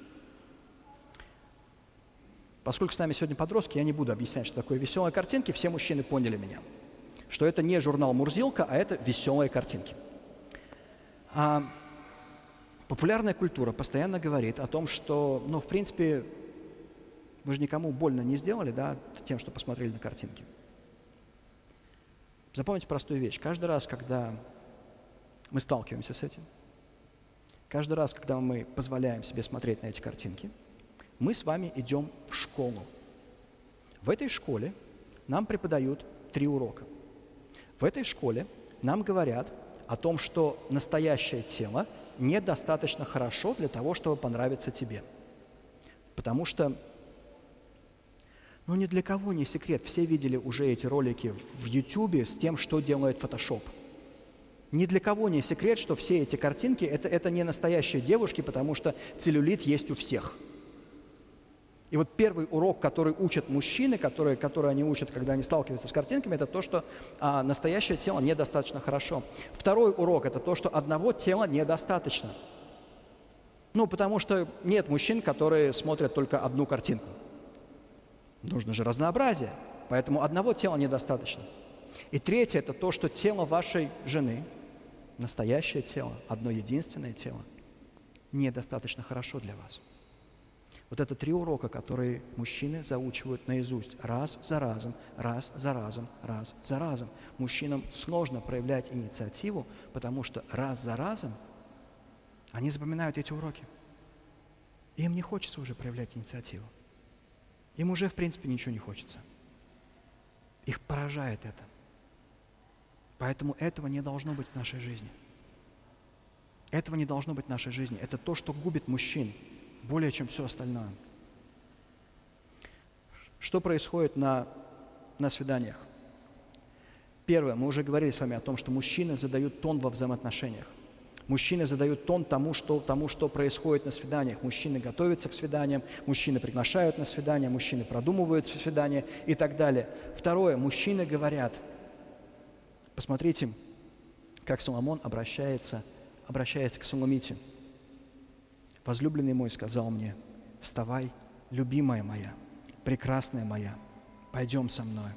Поскольку с нами сегодня подростки, я не буду объяснять, что такое веселые картинки. Все мужчины поняли меня. Что это не журнал «Мурзилка», а это веселые картинки. А популярная культура постоянно говорит о том, что, ну, в принципе, мы же никому больно не сделали, да, тем, что посмотрели на картинки. Запомните простую вещь. Каждый раз, когда мы сталкиваемся с этим, каждый раз, когда мы позволяем себе смотреть на эти картинки, мы с вами идем в школу. В этой школе нам преподают три урока. В этой школе нам говорят о том, что настоящее тело недостаточно хорошо для того, чтобы понравиться тебе. Потому что Но ни для кого не секрет. Все видели уже эти ролики в Ютубе с тем, что делает Photoshop. Ни для кого не секрет, что все эти картинки это, – это не настоящие девушки, потому что целлюлит есть у всех. И вот первый урок, который учат мужчины, который, который они учат, когда они сталкиваются с картинками, это то, что а, настоящее тело недостаточно хорошо. Второй урок – это то, что одного тела недостаточно. Ну, потому что нет мужчин, которые смотрят только одну картинку. Нужно же разнообразие, поэтому одного тела недостаточно. И третье – это то, что тело вашей жены, настоящее тело, одно единственное тело, недостаточно хорошо для вас. Вот это три урока, которые мужчины заучивают наизусть раз за разом, раз за разом, раз за разом. Мужчинам сложно проявлять инициативу, потому что раз за разом они запоминают эти уроки. Им не хочется уже проявлять инициативу. Им уже, в принципе, ничего не хочется. Их поражает это. Поэтому этого не должно быть в нашей жизни. Этого не должно быть в нашей жизни. Это то, что губит мужчин более, чем все остальное. Что происходит на, на свиданиях? Первое, мы уже говорили с вами о том, что мужчины задают тон во взаимоотношениях. Мужчины задают тон тому что, тому, что происходит на свиданиях. Мужчины готовятся к свиданиям, мужчины приглашают на свидания, мужчины продумывают свидания и так далее. Второе, мужчины говорят. Посмотрите, как Соломон обращается, обращается к Суламите. «Возлюбленный мой сказал мне: вставай, любимая моя, прекрасная моя, пойдем со мной.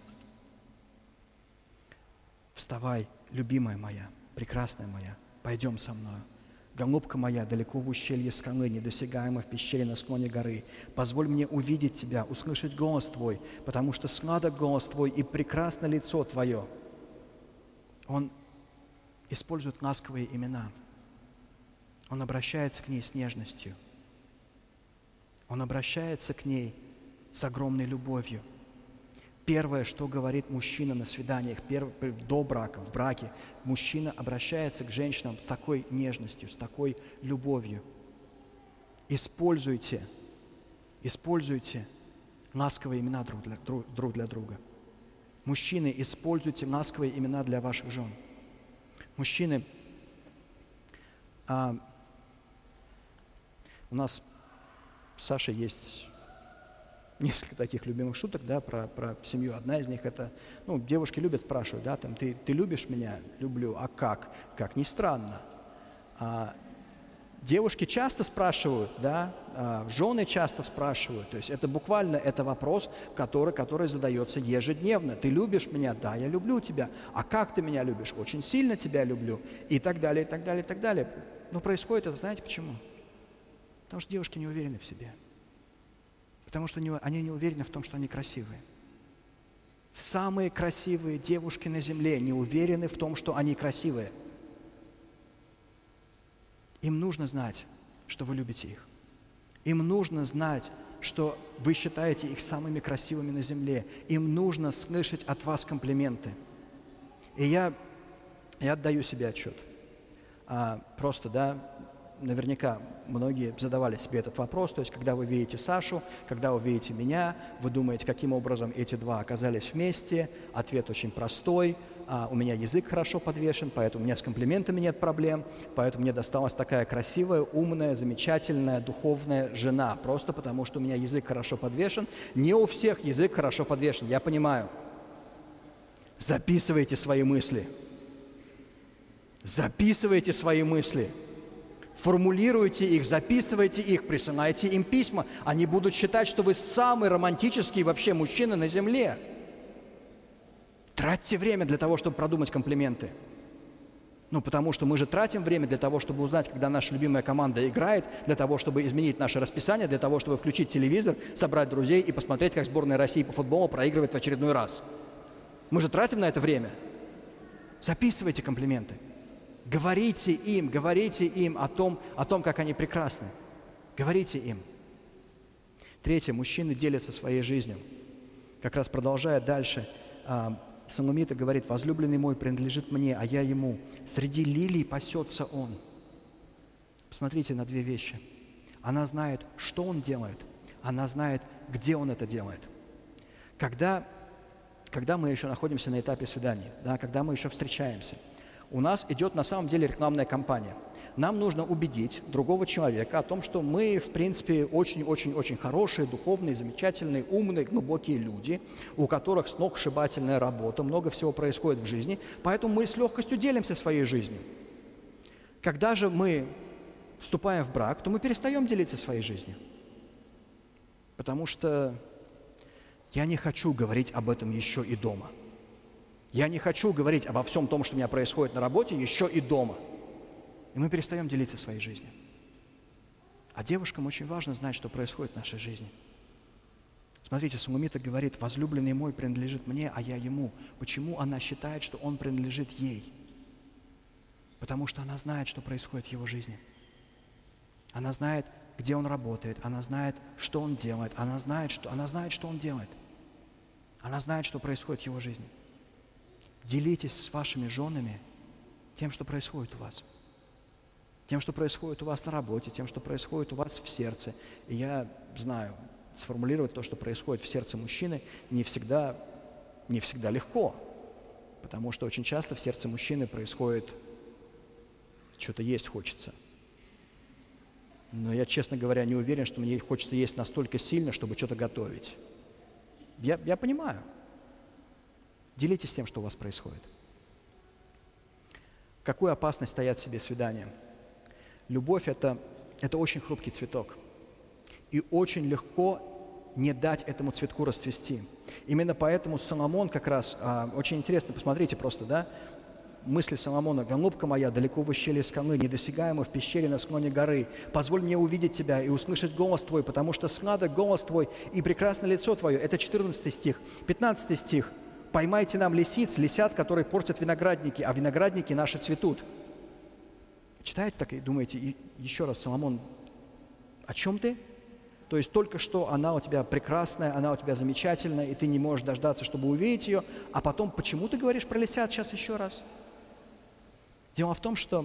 Вставай, любимая моя, прекрасная моя, пойдем со мной. Голубка моя, далеко в ущелье скалы, недосягаемо в пещере на склоне горы. Позволь мне увидеть тебя, услышать голос твой, потому что сладок голос твой и прекрасно лицо твое». Он использует ласковые имена. Он обращается к ней с нежностью. Он обращается к ней с огромной любовью. Первое, что говорит мужчина на свиданиях, перв... до брака, в браке, мужчина обращается к женщинам с такой нежностью, с такой любовью. Используйте, используйте ласковые имена друг для, друг, друг для друга. Мужчины, используйте ласковые имена для ваших жен. Мужчины, а, у нас с Сашей есть несколько таких любимых шуток, да, про, про семью. Одна из них это, ну, девушки любят спрашивать, да, там, ты, ты любишь меня? Люблю. А как? Как ни странно. А, девушки часто спрашивают, да, а, жены часто спрашивают. То есть это буквально это вопрос, который, который задается ежедневно. Ты любишь меня? Да, я люблю тебя. А как ты меня любишь? Очень сильно тебя люблю. И так далее, и так далее, и так далее. Но происходит это, знаете почему? Потому что девушки не уверены в себе. Потому что они не уверены в том, что они красивые. Самые красивые девушки на земле не уверены в том, что они красивые. Им нужно знать, что вы любите их. Им нужно знать, что вы считаете их самыми красивыми на земле. Им нужно слышать от вас комплименты. И я, я отдаю себе отчет. А, просто, да, наверняка многие задавали себе этот вопрос. То есть, когда вы видите Сашу, когда вы видите меня, вы думаете, каким образом эти два оказались вместе. Ответ очень простой. А, у меня язык хорошо подвешен, поэтому у меня с комплиментами нет проблем, поэтому мне досталась такая красивая, умная, замечательная, духовная жена. Просто потому, что у меня язык хорошо подвешен. Не у всех язык хорошо подвешен, я понимаю. Записывайте свои мысли. Записывайте свои мысли. Формулируйте их, записывайте их, присылайте им письма. Они будут считать, что вы самый романтический вообще мужчина на земле. Тратьте время для того, чтобы продумать комплименты. Ну, потому что мы же тратим время для того, чтобы узнать, когда наша любимая команда играет, для того, чтобы изменить наше расписание, для того, чтобы включить телевизор, собрать друзей и посмотреть, как сборная России по футболу проигрывает в очередной раз. Мы же тратим на это время. Записывайте комплименты. Говорите им, говорите им о том, о том, как они прекрасны. Говорите им. Третье. Мужчины делятся своей жизнью. Как раз продолжая дальше, Суламита говорит: «Возлюбленный мой принадлежит мне, а я ему. Среди лилий пасется он». Посмотрите на две вещи. Она знает, что он делает. Она знает, где он это делает. когда, когда мы еще находимся на этапе свиданий, да, когда мы еще встречаемся, у нас идет на самом деле рекламная кампания. Нам нужно убедить другого человека о том, что мы, в принципе, очень-очень-очень хорошие, духовные, замечательные, умные, глубокие люди, у которых сногсшибательная работа, много всего происходит в жизни, поэтому мы с легкостью делимся своей жизнью. Когда же мы вступаем в брак, то мы перестаем делиться своей жизнью. Потому что я не хочу говорить об этом еще и дома. Я не хочу говорить обо всем том, что у меня происходит на работе, еще и дома. И мы перестаем делиться своей жизнью. А девушкам очень важно знать, что происходит в нашей жизни. Смотрите, Суламита говорит: возлюбленный мой принадлежит мне, а я ему. Почему она считает, что он принадлежит ей? Потому что она знает, что происходит в его жизни. Она знает, где он работает, она знает, что он делает, она знает, что, она знает, что он делает. Она знает, что происходит в его жизни. Делитесь с вашими женами тем, что происходит у вас. Тем, что происходит у вас на работе, тем, что происходит у вас в сердце. И я знаю, сформулировать то, что происходит в сердце мужчины, не всегда, не всегда легко. Потому что очень часто в сердце мужчины происходит, что-то есть хочется. Но я, честно говоря, не уверен, что мне хочется есть настолько сильно, чтобы что-то готовить. Я, я понимаю. Делитесь тем, что у вас происходит. Какую опасность таят в себе свидания? Любовь – это, это очень хрупкий цветок. И очень легко не дать этому цветку расцвести. Именно поэтому Соломон как раз, а, очень интересно, посмотрите просто, да, мысли Соломона: «Голубка моя, далеко в ущелье скалы, недосягаемо в пещере на склоне горы. Позволь мне увидеть тебя и услышать голос твой, потому что сладок голос твой и прекрасно лицо твое». Это четырнадцатый стих. пятнадцатый стих. «Поймайте нам лисиц, лисят, которые портят виноградники, а виноградники наши цветут». Читаете так и думаете: и еще раз, Соломон, о чем ты? То есть только что она у тебя прекрасная, она у тебя замечательная, и ты не можешь дождаться, чтобы увидеть ее, а потом почему ты говоришь про лисят сейчас еще раз? Дело в том, что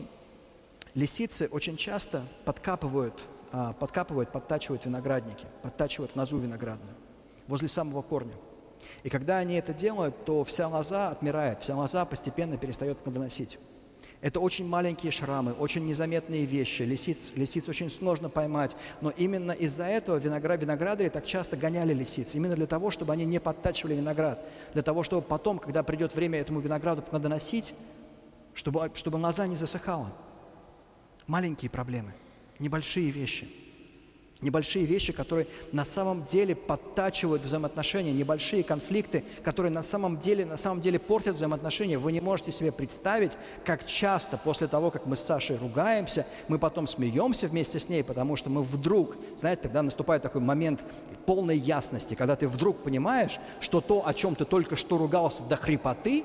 лисицы очень часто подкапывают, подкапывают, подтачивают виноградники, подтачивают лозу виноградную возле самого корня. И когда они это делают, то вся лоза отмирает, вся лоза постепенно перестает плодоносить. Это очень маленькие шрамы, очень незаметные вещи. Лисиц, лисиц очень сложно поймать. Но именно из-за этого виноград, виноградари так часто гоняли лисиц. Именно для того, чтобы они не подтачивали виноград. Для того, чтобы потом, когда придет время этому винограду плодоносить, чтобы, чтобы лоза не засыхала. Маленькие проблемы, небольшие вещи. Небольшие вещи, которые на самом деле подтачивают взаимоотношения, небольшие конфликты, которые на самом деле, на самом деле портят взаимоотношения. Вы не можете себе представить, как часто после того, как мы с Сашей ругаемся, мы потом смеемся вместе с ней, потому что мы вдруг, знаете, тогда наступает такой момент полной ясности, когда ты вдруг понимаешь, что то, о чем ты только что ругался до хрипоты,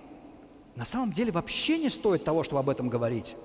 на самом деле вообще не стоит того, чтобы об этом говорить.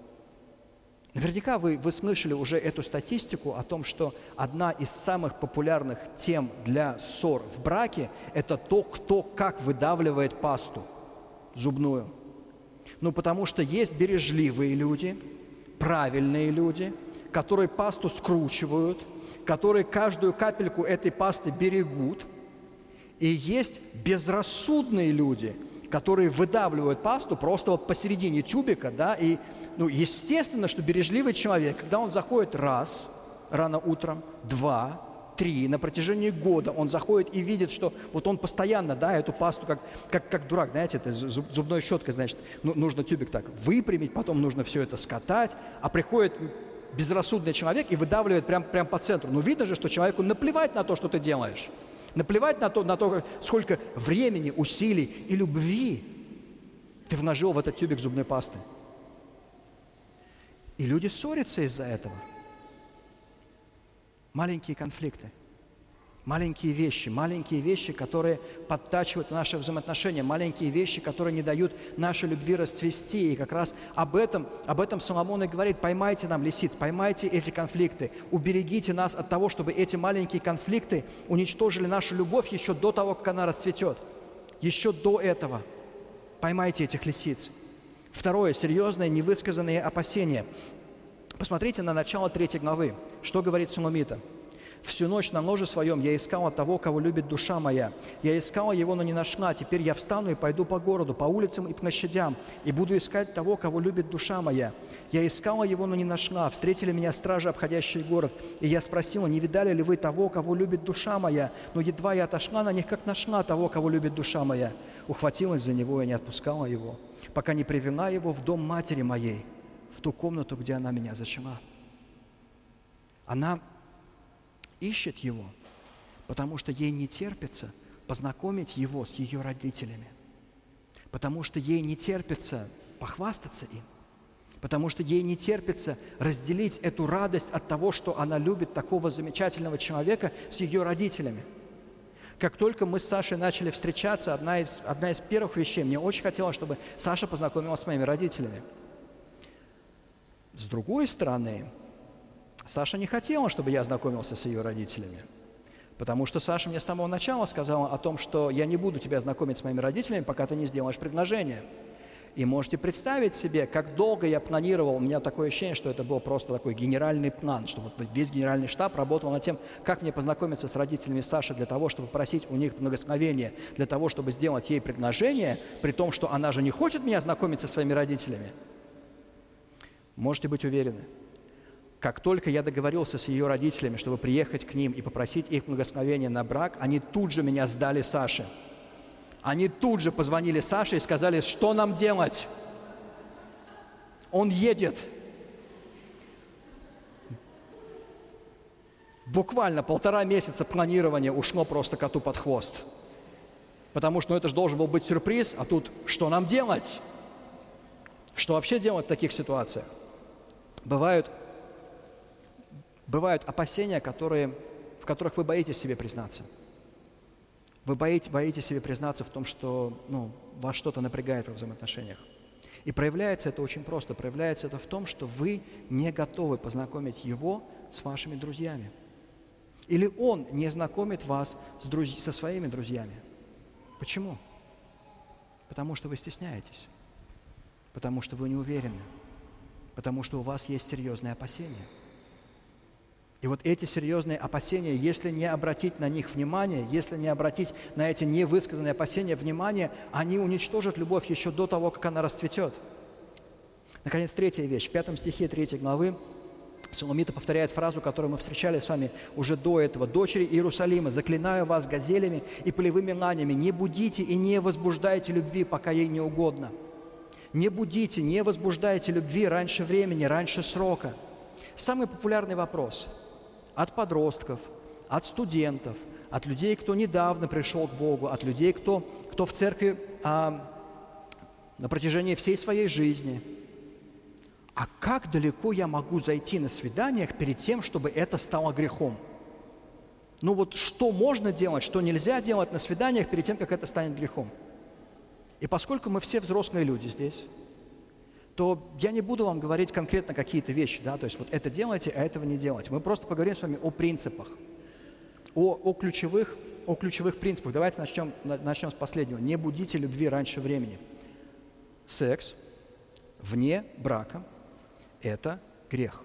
Наверняка вы, вы слышали уже эту статистику о том, что одна из самых популярных тем для ссор в браке – это то, кто как выдавливает пасту зубную. Ну, потому что есть бережливые люди, правильные люди, которые пасту скручивают, которые каждую капельку этой пасты берегут. И есть безрассудные люди, которые выдавливают пасту просто вот посередине тюбика, да, и, ну, естественно, что бережливый человек, когда он заходит раз, рано утром, два, три, на протяжении года, он заходит и видит, что вот он постоянно, да, эту пасту, как, как, как дурак, знаете, это зубной щеткой, значит, ну, нужно тюбик так выпрямить, потом нужно все это скатать, а приходит безрассудный человек и выдавливает прям, прям по центру. Ну, видно же, что человеку наплевать на то, что ты делаешь. Наплевать на то, на то, сколько времени, усилий и любви ты вложил в этот тюбик зубной пасты. И люди ссорятся из-за этого. Маленькие конфликты, маленькие вещи, маленькие вещи, которые подтачивают наши взаимоотношения, маленькие вещи, которые не дают нашей любви расцвести. И как раз об этом, об этом Соломон и говорит: поймайте нам лисиц, поймайте эти конфликты, уберегите нас от того, чтобы эти маленькие конфликты уничтожили нашу любовь еще до того, как она расцветет. Еще до этого поймайте этих лисиц. Второе, серьезные невысказанные опасения. Посмотрите на начало третьей главы. Что говорит Суламита? Всю ночь на ложе своем я искала того, кого любит душа моя. Я искала его, но не нашла. Теперь я встану и пойду по городу, по улицам и площадям, и буду искать того, кого любит душа моя. Я искала его, но не нашла. Встретили меня стражи, обходящие город. И я спросила, не видали ли вы того, кого любит душа моя? Но едва я отошла на них, как нашла того, кого любит душа моя. Ухватилась за него и не отпускала его, пока не привела его в дом матери моей, в ту комнату, где она меня зачала. Она ищет его, потому что ей не терпится познакомить его с ее родителями, потому что ей не терпится похвастаться им, потому что ей не терпится разделить эту радость от того, что она любит такого замечательного человека с ее родителями. Как только мы с Сашей начали встречаться, одна из, одна из первых вещей, мне очень хотелось, чтобы Саша познакомилась с моими родителями. С другой стороны, Саша не хотела, чтобы я знакомился с ее родителями, потому что Саша мне с самого начала сказала о том, что я не буду тебя знакомить с моими родителями, пока ты не сделаешь предложение. И можете представить себе, как долго я планировал, у меня такое ощущение, что это был просто такой генеральный план, что вот весь генеральный штаб работал над тем, как мне познакомиться с родителями Саши для того, чтобы просить у них благословения, для того, чтобы сделать ей предложение, при том, что она же не хочет меня знакомить со своими родителями. Можете быть уверены, как только я договорился с ее родителями, чтобы приехать к ним и попросить их благословения на брак, они тут же меня сдали Саше. Они тут же позвонили Саше и сказали, что нам делать. Он едет. Буквально полтора месяца планирования ушло просто коту под хвост. Потому что ну, это же должен был быть сюрприз, а тут что нам делать? Что вообще делать в таких ситуациях? Бывают, бывают опасения, которые, в которых вы боитесь себе признаться. Вы боитесь, боитесь себе признаться в том, что ну, вас что-то напрягает в взаимоотношениях. И проявляется это очень просто. Проявляется это в том, что вы не готовы познакомить его с вашими друзьями. Или он не знакомит вас с друз... со своими друзьями. Почему? Потому что вы стесняетесь. Потому что вы не уверены. Потому что у вас есть серьезные опасения. И вот эти серьезные опасения, если не обратить на них внимание, если не обратить на эти невысказанные опасения внимание, они уничтожат любовь еще до того, как она расцветет. Наконец, третья вещь. В пятом стихе третьей главы Суламита повторяет фразу, которую мы встречали с вами уже до этого. «Дочери Иерусалима, заклинаю вас газелями и полевыми ланями, не будите и не возбуждайте любви, пока ей не угодно». Не будите, не возбуждайте любви раньше времени, раньше срока. Самый популярный вопрос от подростков, от студентов, от людей, кто недавно пришел к Богу, от людей, кто, кто в церкви а, на протяжении всей своей жизни. А как далеко я могу зайти на свиданиях перед тем, чтобы это стало грехом? Ну вот что можно делать, что нельзя делать на свиданиях перед тем, как это станет грехом? И поскольку мы все взрослые люди здесь, то я не буду вам говорить конкретно какие-то вещи, да, то есть вот это делайте, а этого не делайте. Мы просто поговорим с вами о принципах, о, о, ключевых, о ключевых принципах. Давайте начнем, начнем с последнего. Не будите любви раньше времени. Секс вне брака – это грех.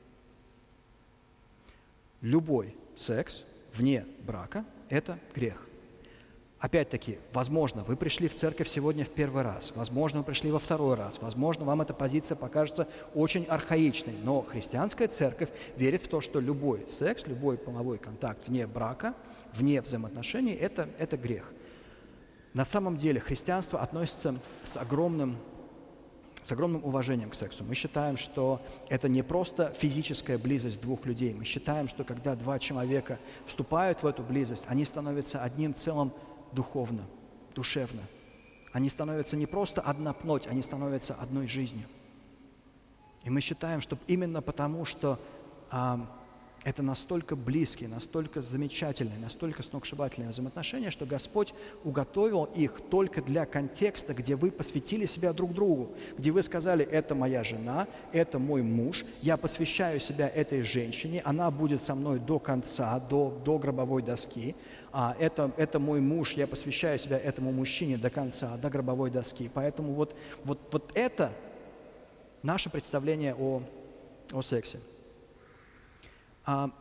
Любой секс вне брака – это грех. Опять-таки, возможно, вы пришли в церковь сегодня в первый раз, возможно, вы пришли во второй раз, возможно, вам эта позиция покажется очень архаичной, но христианская церковь верит в то, что любой секс, любой половой контакт вне брака, вне взаимоотношений – это, это грех. На самом деле христианство относится с огромным, с огромным уважением к сексу. Мы считаем, что это не просто физическая близость двух людей, мы считаем, что когда два человека вступают в эту близость, они становятся одним целым духовно, душевно. Они становятся не просто одна плоть, они становятся одной жизнью. И мы считаем, что именно потому, что а, это настолько близкие, настолько замечательные, настолько сногсшибательные взаимоотношения, что Господь уготовил их только для контекста, где вы посвятили себя друг другу, где вы сказали: это моя жена, это мой муж, я посвящаю себя этой женщине, она будет со мной до конца, до, до гробовой доски, а это, это мой муж, я посвящаю себя этому мужчине до конца, до гробовой доски. Поэтому вот, вот, вот это наше представление о, о сексе. А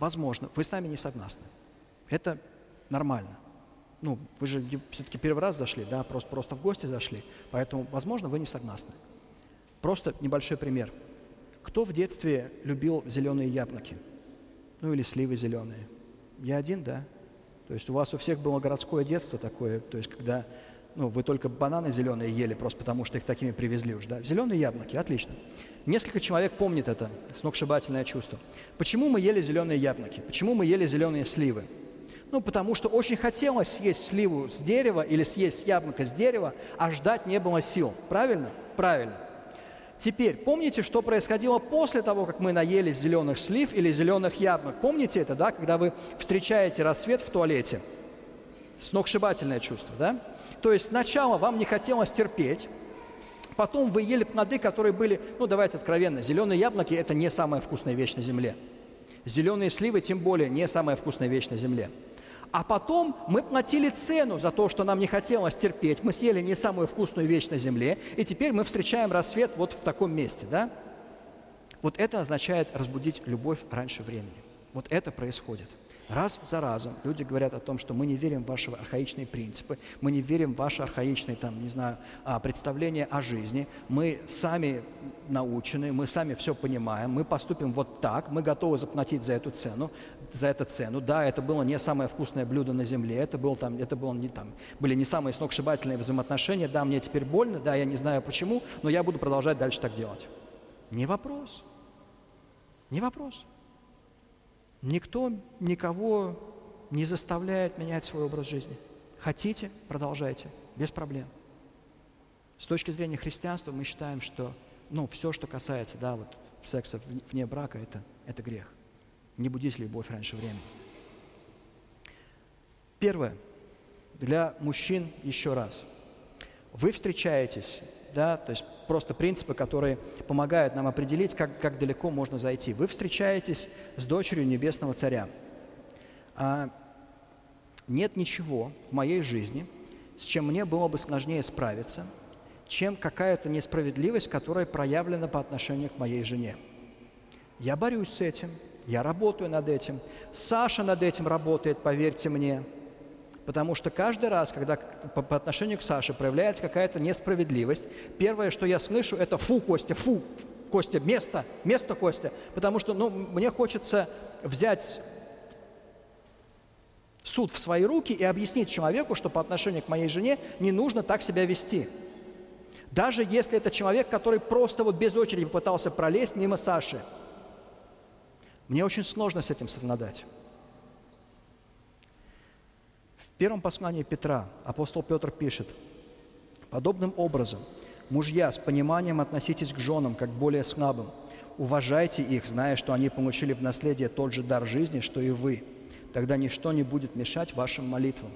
возможно, вы с нами не согласны. Это нормально. Ну, вы же все-таки первый раз зашли, да, просто, просто в гости зашли, поэтому, возможно, вы не согласны. Просто небольшой пример. Кто в детстве любил зеленые яблоки? Ну, или сливы зеленые? Я один, да? То есть у вас у всех было городское детство такое, то есть когда ну, вы только бананы зеленые ели, просто потому что их такими привезли уже, да? Зеленые яблоки, отлично. Несколько человек помнит это сногсшибательное чувство. Почему мы ели зеленые яблоки? Почему мы ели зеленые сливы? Ну, потому что очень хотелось съесть сливу с дерева или съесть яблоко с дерева, а ждать не было сил. Правильно? Правильно. Теперь, помните, что происходило после того, как мы наелись зеленых слив или зеленых яблок? Помните это, да, когда вы встречаете рассвет в туалете? Сногсшибательное чувство, да? То есть сначала вам не хотелось терпеть, потом вы ели плоды, которые были, ну, давайте откровенно, зеленые яблоки – это не самая вкусная вещь на земле. Зеленые сливы, тем более, не самая вкусная вещь на земле. А потом мы платили цену за то, что нам не хотелось терпеть. Мы съели не самую вкусную вещь на земле, и теперь мы встречаем рассвет вот в таком месте, да? Вот это означает разбудить любовь раньше времени. Вот это происходит. Раз за разом люди говорят о том, что мы не верим в ваши архаичные принципы, мы не верим в ваши архаичные, там, не знаю, представления о жизни, мы сами научены, мы сами все понимаем, мы поступим вот так, мы готовы заплатить за эту цену, за эту цену. Да, это было не самое вкусное блюдо на земле, это, был, там, это было не, там, были не самые сногсшибательные взаимоотношения, да, мне теперь больно, да, я не знаю почему, но я буду продолжать дальше так делать. Не вопрос. Не вопрос. Никто никого не заставляет менять свой образ жизни. Хотите – продолжайте, без проблем. С точки зрения христианства мы считаем, что ну, все, что касается да, вот, секса вне брака, это, это грех. Не будите любовь раньше времени. Первое. Для мужчин еще раз. Вы встречаетесь, да, то есть просто принципы, которые помогают нам определить, как, как далеко можно зайти. Вы встречаетесь с дочерью Небесного Царя. А нет ничего в моей жизни, с чем мне было бы сложнее справиться, чем какая-то несправедливость, которая проявлена по отношению к моей жене. Я борюсь с этим, я работаю над этим. Саша над этим работает, поверьте мне. Потому что каждый раз, когда по, по отношению к Саше проявляется какая-то несправедливость, первое, что я слышу, это «фу, Костя, фу, Костя, место, место, Костя». Потому что ну, мне хочется взять суд в свои руки и объяснить человеку, что по отношению к моей жене не нужно так себя вести. Даже если это человек, который просто вот без очереди попытался пролезть мимо Саши. Мне очень сложно с этим совладать. В первом послании Петра апостол Петр пишет: «Подобным образом, мужья, с пониманием относитесь к женам, как к более слабым. Уважайте их, зная, что они получили в наследие тот же дар жизни, что и вы. Тогда ничто не будет мешать вашим молитвам».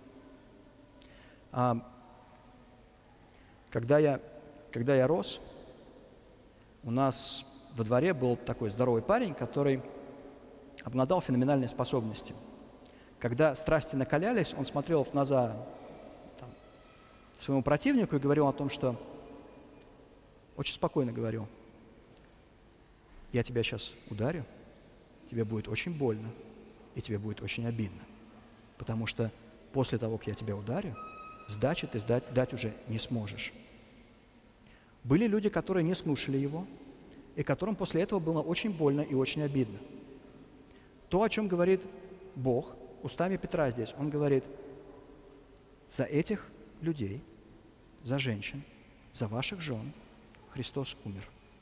А, когда, я, когда я рос, у нас во дворе был такой здоровый парень, который обладал феноменальной способностью. Когда страсти накалялись, он смотрел в глаза там, своему противнику и говорил о том, что очень спокойно говорил: «Я тебя сейчас ударю, тебе будет очень больно, и тебе будет очень обидно, потому что после того, как я тебя ударю, сдачи ты сдать, дать уже не сможешь». Были люди, которые не слушали его, и которым после этого было очень больно и очень обидно. То, о чем говорит Бог устами Петра здесь, он говорит: за этих людей, за женщин, за ваших жен Христос умер.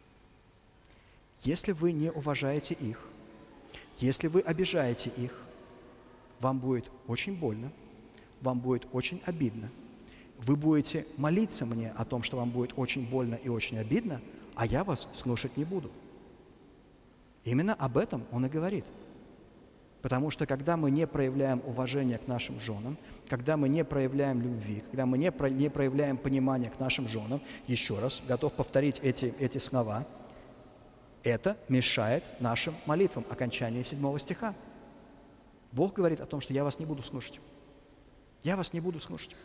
Если вы не уважаете их, если вы обижаете их, вам будет очень больно, вам будет очень обидно. Вы будете молиться мне о том, что вам будет очень больно и очень обидно, а я вас слушать не буду. Именно об этом он и говорит. Потому что когда мы не проявляем уважения к нашим женам, когда мы не проявляем любви, когда мы не, про, не проявляем понимания к нашим женам, еще раз, готов повторить эти, эти слова, это мешает нашим молитвам. Окончание седьмого стиха. Бог говорит о том, что я вас не буду слушать. Я вас не буду слушать.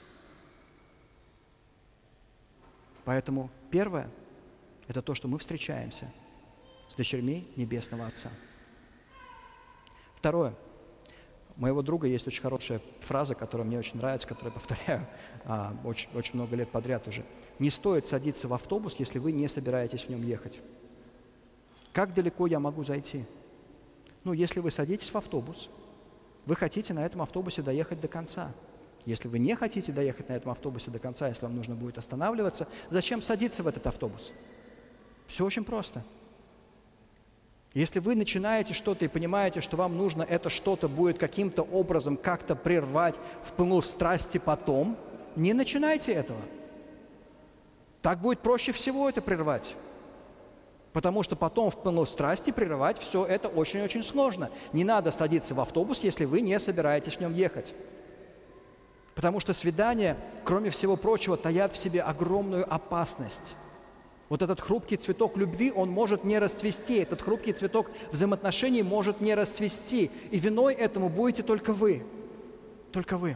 Поэтому первое – это то, что мы встречаемся с дочерьми Небесного Отца. Второе. У моего друга есть очень хорошая фраза, которая мне очень нравится, которую я повторяю а, очень, очень много лет подряд уже. Не стоит садиться в автобус, если вы не собираетесь в нем ехать. Как далеко я могу зайти? Ну, если вы садитесь в автобус, вы хотите на этом автобусе доехать до конца. Если вы не хотите доехать на этом автобусе до конца, если вам нужно будет останавливаться, зачем садиться в этот автобус? Все очень просто. Если вы начинаете что-то и понимаете, что вам нужно это что-то будет каким-то образом как-то прервать в пылу страсти потом, не начинайте этого. Так будет проще всего это прервать. Потому что потом в пылу страсти прерывать все это очень-очень сложно. Не надо садиться в автобус, если вы не собираетесь в нем ехать. Потому что свидания, кроме всего прочего, таят в себе огромную опасность. Вот этот хрупкий цветок любви, он может не расцвести. Этот хрупкий цветок взаимоотношений может не расцвести. И виной этому будете только вы. Только вы.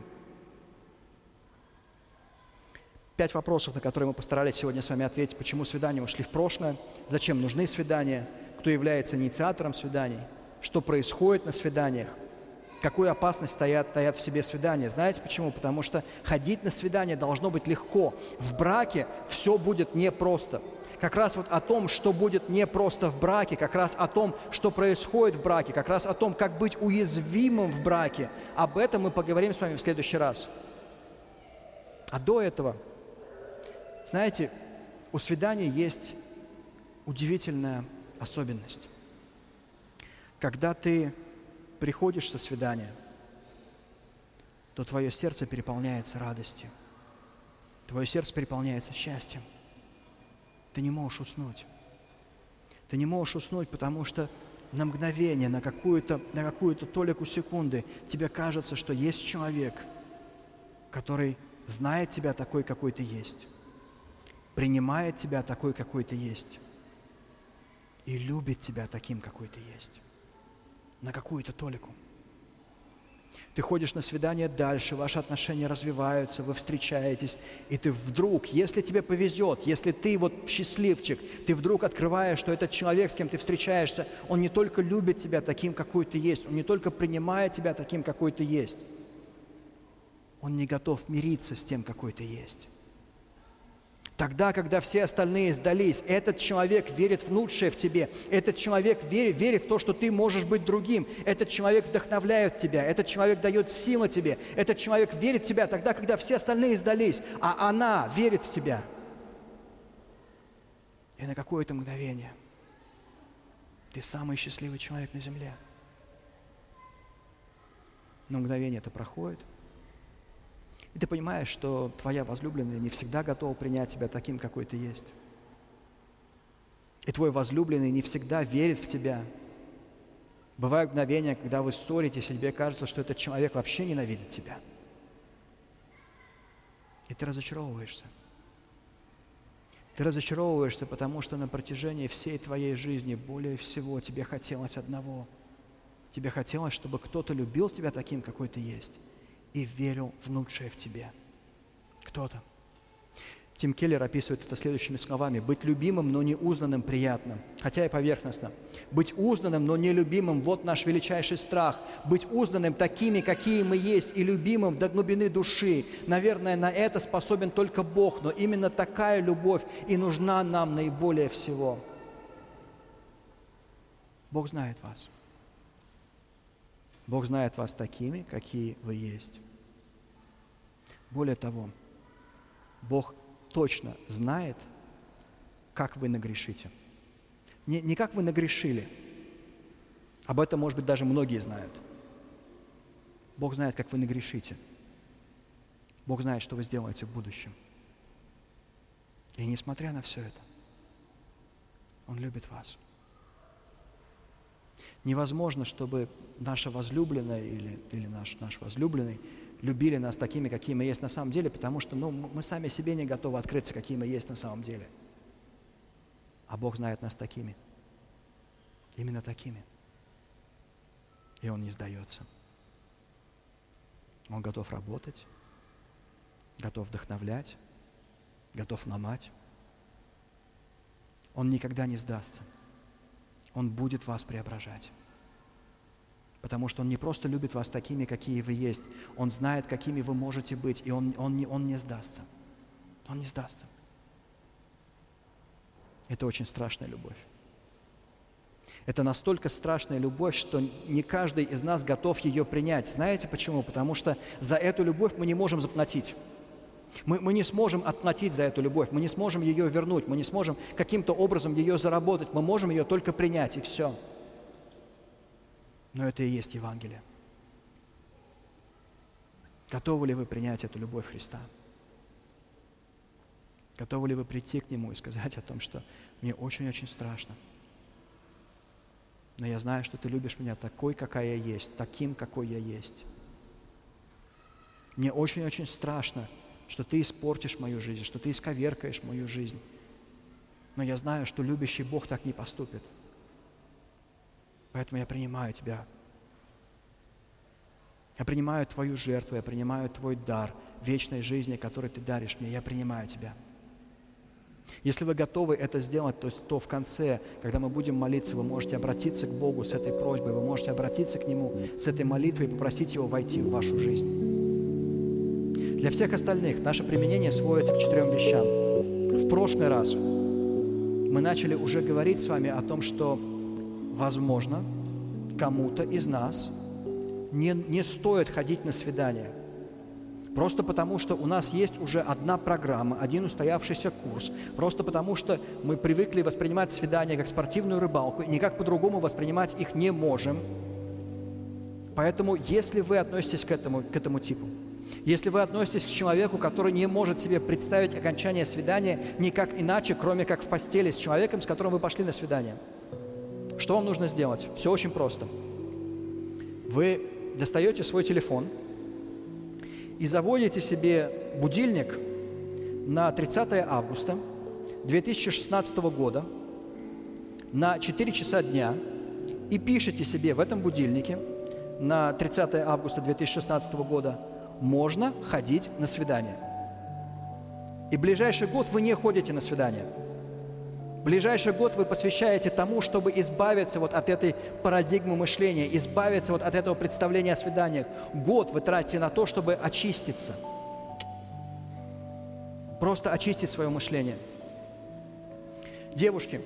Пять вопросов, на которые мы постарались сегодня с вами ответить. Почему свидания ушли в прошлое? Зачем нужны свидания? Кто является инициатором свиданий? Что происходит на свиданиях? Какую опасность таят, таят в себе свидания? Знаете почему? Потому что ходить на свидание должно быть легко. В браке все будет непросто. Как раз вот о том, что будет непросто в браке, как раз о том, что происходит в браке, как раз о том, как быть уязвимым в браке, об этом мы поговорим с вами в следующий раз. А до этого, знаете, у свидания есть удивительная особенность. Когда ты приходишь со свидания, то твое сердце переполняется радостью, твое сердце переполняется счастьем. Ты не можешь уснуть. Ты не можешь уснуть, потому что на мгновение, на какую-то, на какую-то толику секунды тебе кажется, что есть человек, который знает тебя такой, какой ты есть, принимает тебя такой, какой ты есть, и любит тебя таким, какой ты есть. На какую-то толику. Ты ходишь на свидание дальше, ваши отношения развиваются, вы встречаетесь, и ты вдруг, если тебе повезет, если ты вот счастливчик, ты вдруг открываешь, что этот человек, с кем ты встречаешься, он не только любит тебя таким, какой ты есть, он не только принимает тебя таким, какой ты есть, он не готов мириться с тем, какой ты есть. Тогда, когда все остальные сдались, этот человек верит в лучшее в тебе. Этот человек верит, верит в то, что ты можешь быть другим. Этот человек вдохновляет тебя. Этот человек дает силу тебе. Этот человек верит в тебя тогда, когда все остальные сдались. А она верит в тебя. И на какое-то мгновение ты самый счастливый человек на земле. Но мгновение это проходит. И ты понимаешь, что твоя возлюбленная не всегда готова принять тебя таким, какой ты есть. И твой возлюбленный не всегда верит в тебя. Бывают мгновения, когда вы ссоритесь, и тебе кажется, что этот человек вообще ненавидит тебя. И ты разочаровываешься. Ты разочаровываешься, потому что на протяжении всей твоей жизни более всего тебе хотелось одного. Тебе хотелось, чтобы кто-то любил тебя таким, какой ты есть, и верил в лучшее в тебе. Кто-то. Тим Келлер описывает это следующими словами. «Быть любимым, но не узнанным приятно, хотя и поверхностно. Быть узнанным, но не любимым – вот наш величайший страх. Быть узнанным такими, какие мы есть, и любимым до глубины души. Наверное, на это способен только Бог, но именно такая любовь и нужна нам наиболее всего». Бог знает вас. Бог знает вас такими, какие вы есть. Более того, Бог точно знает, как вы нагрешите. Не, не как вы нагрешили. Об этом, может быть, даже многие знают. Бог знает, как вы нагрешите. Бог знает, что вы сделаете в будущем. И несмотря на все это, Он любит вас. Невозможно, чтобы наша возлюбленная или, или наш, наш возлюбленный любили нас такими, какие мы есть на самом деле, потому что ну, мы сами себе не готовы открыться, какие мы есть на самом деле. А Бог знает нас такими. Именно такими. И Он не сдается. Он готов работать, готов вдохновлять, готов ломать. Он никогда не сдастся. Он будет вас преображать. Потому что Он не просто любит вас такими, какие вы есть. Он знает, какими вы можете быть, и Он, он, не, он не сдастся. Он не сдастся. Это очень страшная любовь. Это настолько страшная любовь, что не каждый из нас готов ее принять. Знаете почему? Потому что за эту любовь мы не можем заплатить. Мы, мы не сможем отплатить за эту любовь, мы не сможем ее вернуть, мы не сможем каким-то образом ее заработать, мы можем ее только принять, и все. Но это и есть Евангелие. Готовы ли вы принять эту любовь Христа? Готовы ли вы прийти к Нему и сказать о том, что мне очень-очень страшно, но я знаю, что Ты любишь меня такой, какая я есть, таким, какой я есть. Мне очень-очень страшно, что Ты испортишь мою жизнь, что Ты исковеркаешь мою жизнь. Но я знаю, что любящий Бог так не поступит. Поэтому я принимаю Тебя. Я принимаю Твою жертву, я принимаю Твой дар вечной жизни, который Ты даришь мне. Я принимаю Тебя. Если вы готовы это сделать, то, то в конце, когда мы будем молиться, вы можете обратиться к Богу с этой просьбой, вы можете обратиться к Нему с этой молитвой и попросить Его войти в вашу жизнь. Для всех остальных наше применение сводится к четырем вещам. В прошлый раз мы начали уже говорить с вами о том, что, возможно, кому-то из нас не, не стоит ходить на свидания. Просто потому, что у нас есть уже одна программа, один устоявшийся курс. Просто потому, что мы привыкли воспринимать свидания как спортивную рыбалку, и никак по-другому воспринимать их не можем. Поэтому, если вы относитесь к этому, к этому типу, если вы относитесь к человеку, который не может себе представить окончание свидания никак иначе, кроме как в постели с человеком, с которым вы пошли на свидание, что вам нужно сделать? Все очень просто. Вы достаете свой телефон и заводите себе будильник на тридцатое августа две тысячи шестнадцатого года на четыре часа дня и пишете себе в этом будильнике на тридцатое августа две тысячи шестнадцатого года: можно ходить на свидание. И ближайший год вы не ходите на свидание. Ближайший год вы посвящаете тому, чтобы избавиться вот от этой парадигмы мышления, избавиться вот от этого представления о свиданиях. Год вы тратите на то, чтобы очиститься. Просто очистить свое мышление. Девушки,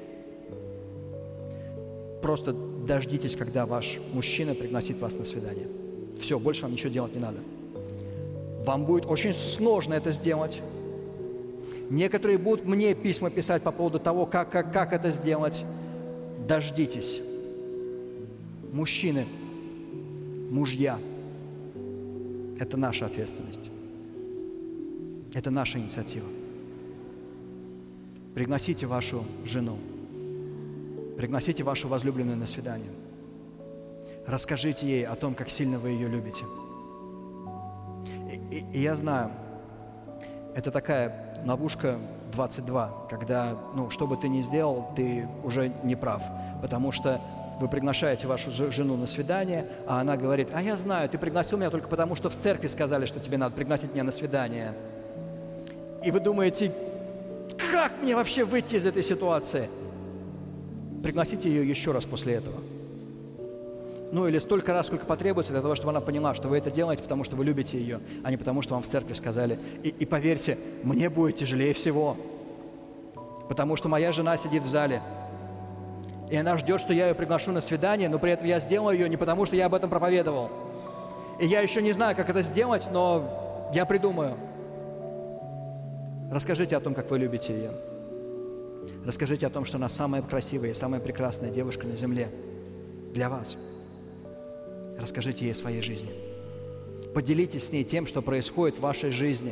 просто дождитесь, когда ваш мужчина пригласит вас на свидание. Все, больше вам ничего делать не надо. Вам будет очень сложно это сделать. Некоторые будут мне письма писать по поводу того, как, как, как это сделать. Дождитесь. Мужчины, мужья, это наша ответственность. Это наша инициатива. Пригласите вашу жену. Пригласите вашу возлюбленную на свидание. Расскажите ей о том, как сильно вы ее любите. И, и, и я знаю, это такая ловушка двадцать два, когда, ну, что бы ты ни сделал, ты уже не прав, потому что вы приглашаете вашу жену на свидание, а она говорит: а я знаю, ты пригласил меня только потому, что в церкви сказали, что тебе надо пригласить меня на свидание. И вы думаете: как мне вообще выйти из этой ситуации? Пригласите ее еще раз после этого. Ну, или столько раз, сколько потребуется для того, чтобы она поняла, что вы это делаете, потому что вы любите ее, а не потому, что вам в церкви сказали. И, и поверьте, мне будет тяжелее всего, потому что моя жена сидит в зале, и она ждет, что я ее приглашу на свидание, но при этом я сделаю ее не потому, что я об этом проповедовал. И я еще не знаю, как это сделать, но я придумаю. Расскажите о том, как вы любите ее. Расскажите о том, что она самая красивая и самая прекрасная девушка на земле для вас. Расскажите ей о своей жизни. Поделитесь с ней тем, что происходит в вашей жизни.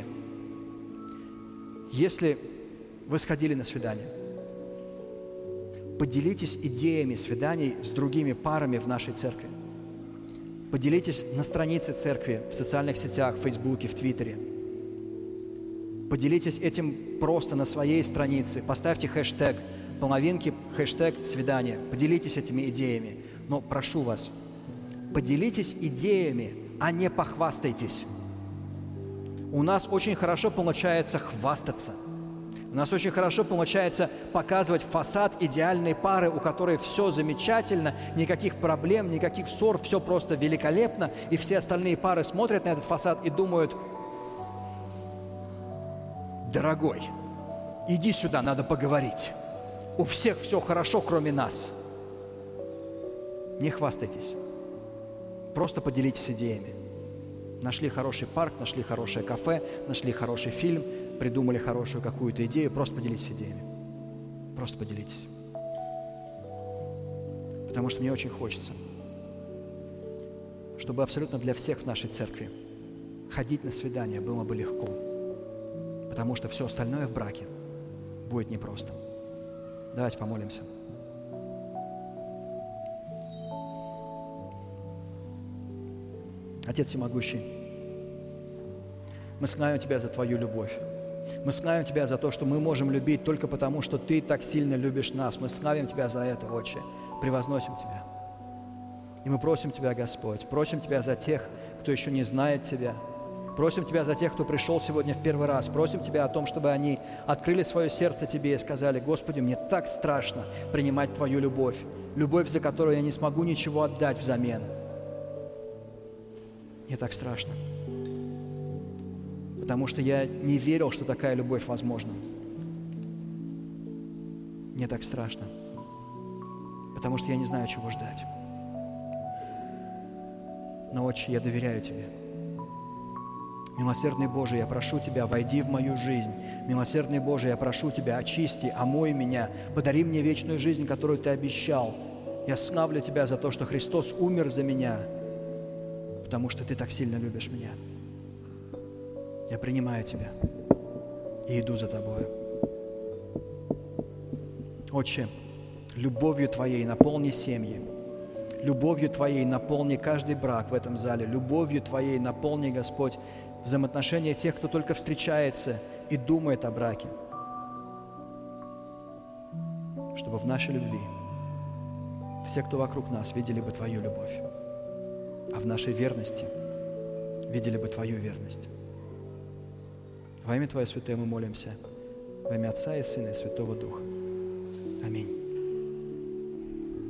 Если вы сходили на свидание, поделитесь идеями свиданий с другими парами в нашей церкви. Поделитесь на странице церкви, в социальных сетях, в Фейсбуке, в Твиттере. Поделитесь этим просто на своей странице. Поставьте хэштег половинки, хэштег свидания. Поделитесь этими идеями. Но прошу вас, поделитесь идеями, а не похвастайтесь. У нас очень хорошо получается хвастаться. У нас очень хорошо получается показывать фасад идеальной пары, у которой все замечательно, никаких проблем, никаких ссор, все просто великолепно, и все остальные пары смотрят на этот фасад и думают: дорогой, иди сюда, надо поговорить. У всех все хорошо, кроме нас. Не хвастайтесь. Просто поделитесь идеями. Нашли хороший парк, нашли хорошее кафе, нашли хороший фильм, придумали хорошую какую-то идею, просто поделитесь идеями. Просто поделитесь. Потому что мне очень хочется, чтобы абсолютно для всех в нашей церкви ходить на свидание было бы легко. Потому что все остальное в браке будет непросто. Давайте помолимся. Отец Всемогущий, мы славим Тебя за Твою любовь. Мы славим Тебя за то, что мы можем любить только потому, что Ты так сильно любишь нас. Мы славим Тебя за это, Отче, превозносим Тебя. И мы просим Тебя, Господь, просим Тебя за тех, кто еще не знает Тебя. Просим Тебя за тех, кто пришел сегодня в первый раз. Просим Тебя о том, чтобы они открыли свое сердце Тебе и сказали: Господи, мне так страшно принимать Твою любовь, любовь, за которую я не смогу ничего отдать взамен. Мне так страшно, потому что я не верил, что такая любовь возможна. Мне так страшно, потому что я не знаю, чего ждать. Но, Отче, я доверяю Тебе. Милосердный Боже, я прошу Тебя, войди в мою жизнь. Милосердный Боже, я прошу Тебя, очисти, омой меня, подари мне вечную жизнь, которую Ты обещал. Я славлю Тебя за то, что Христос умер за меня, потому что Ты так сильно любишь меня. Я принимаю Тебя и иду за Тобою. Отче, любовью Твоей наполни семьи, любовью Твоей наполни каждый брак в этом зале, любовью Твоей наполни, Господь, взаимоотношения тех, кто только встречается и думает о браке, чтобы в нашей любви все, кто вокруг нас, видели бы Твою любовь, а в нашей верности видели бы Твою верность. Во имя Твое Святое мы молимся, во имя Отца и Сына и Святого Духа. Аминь.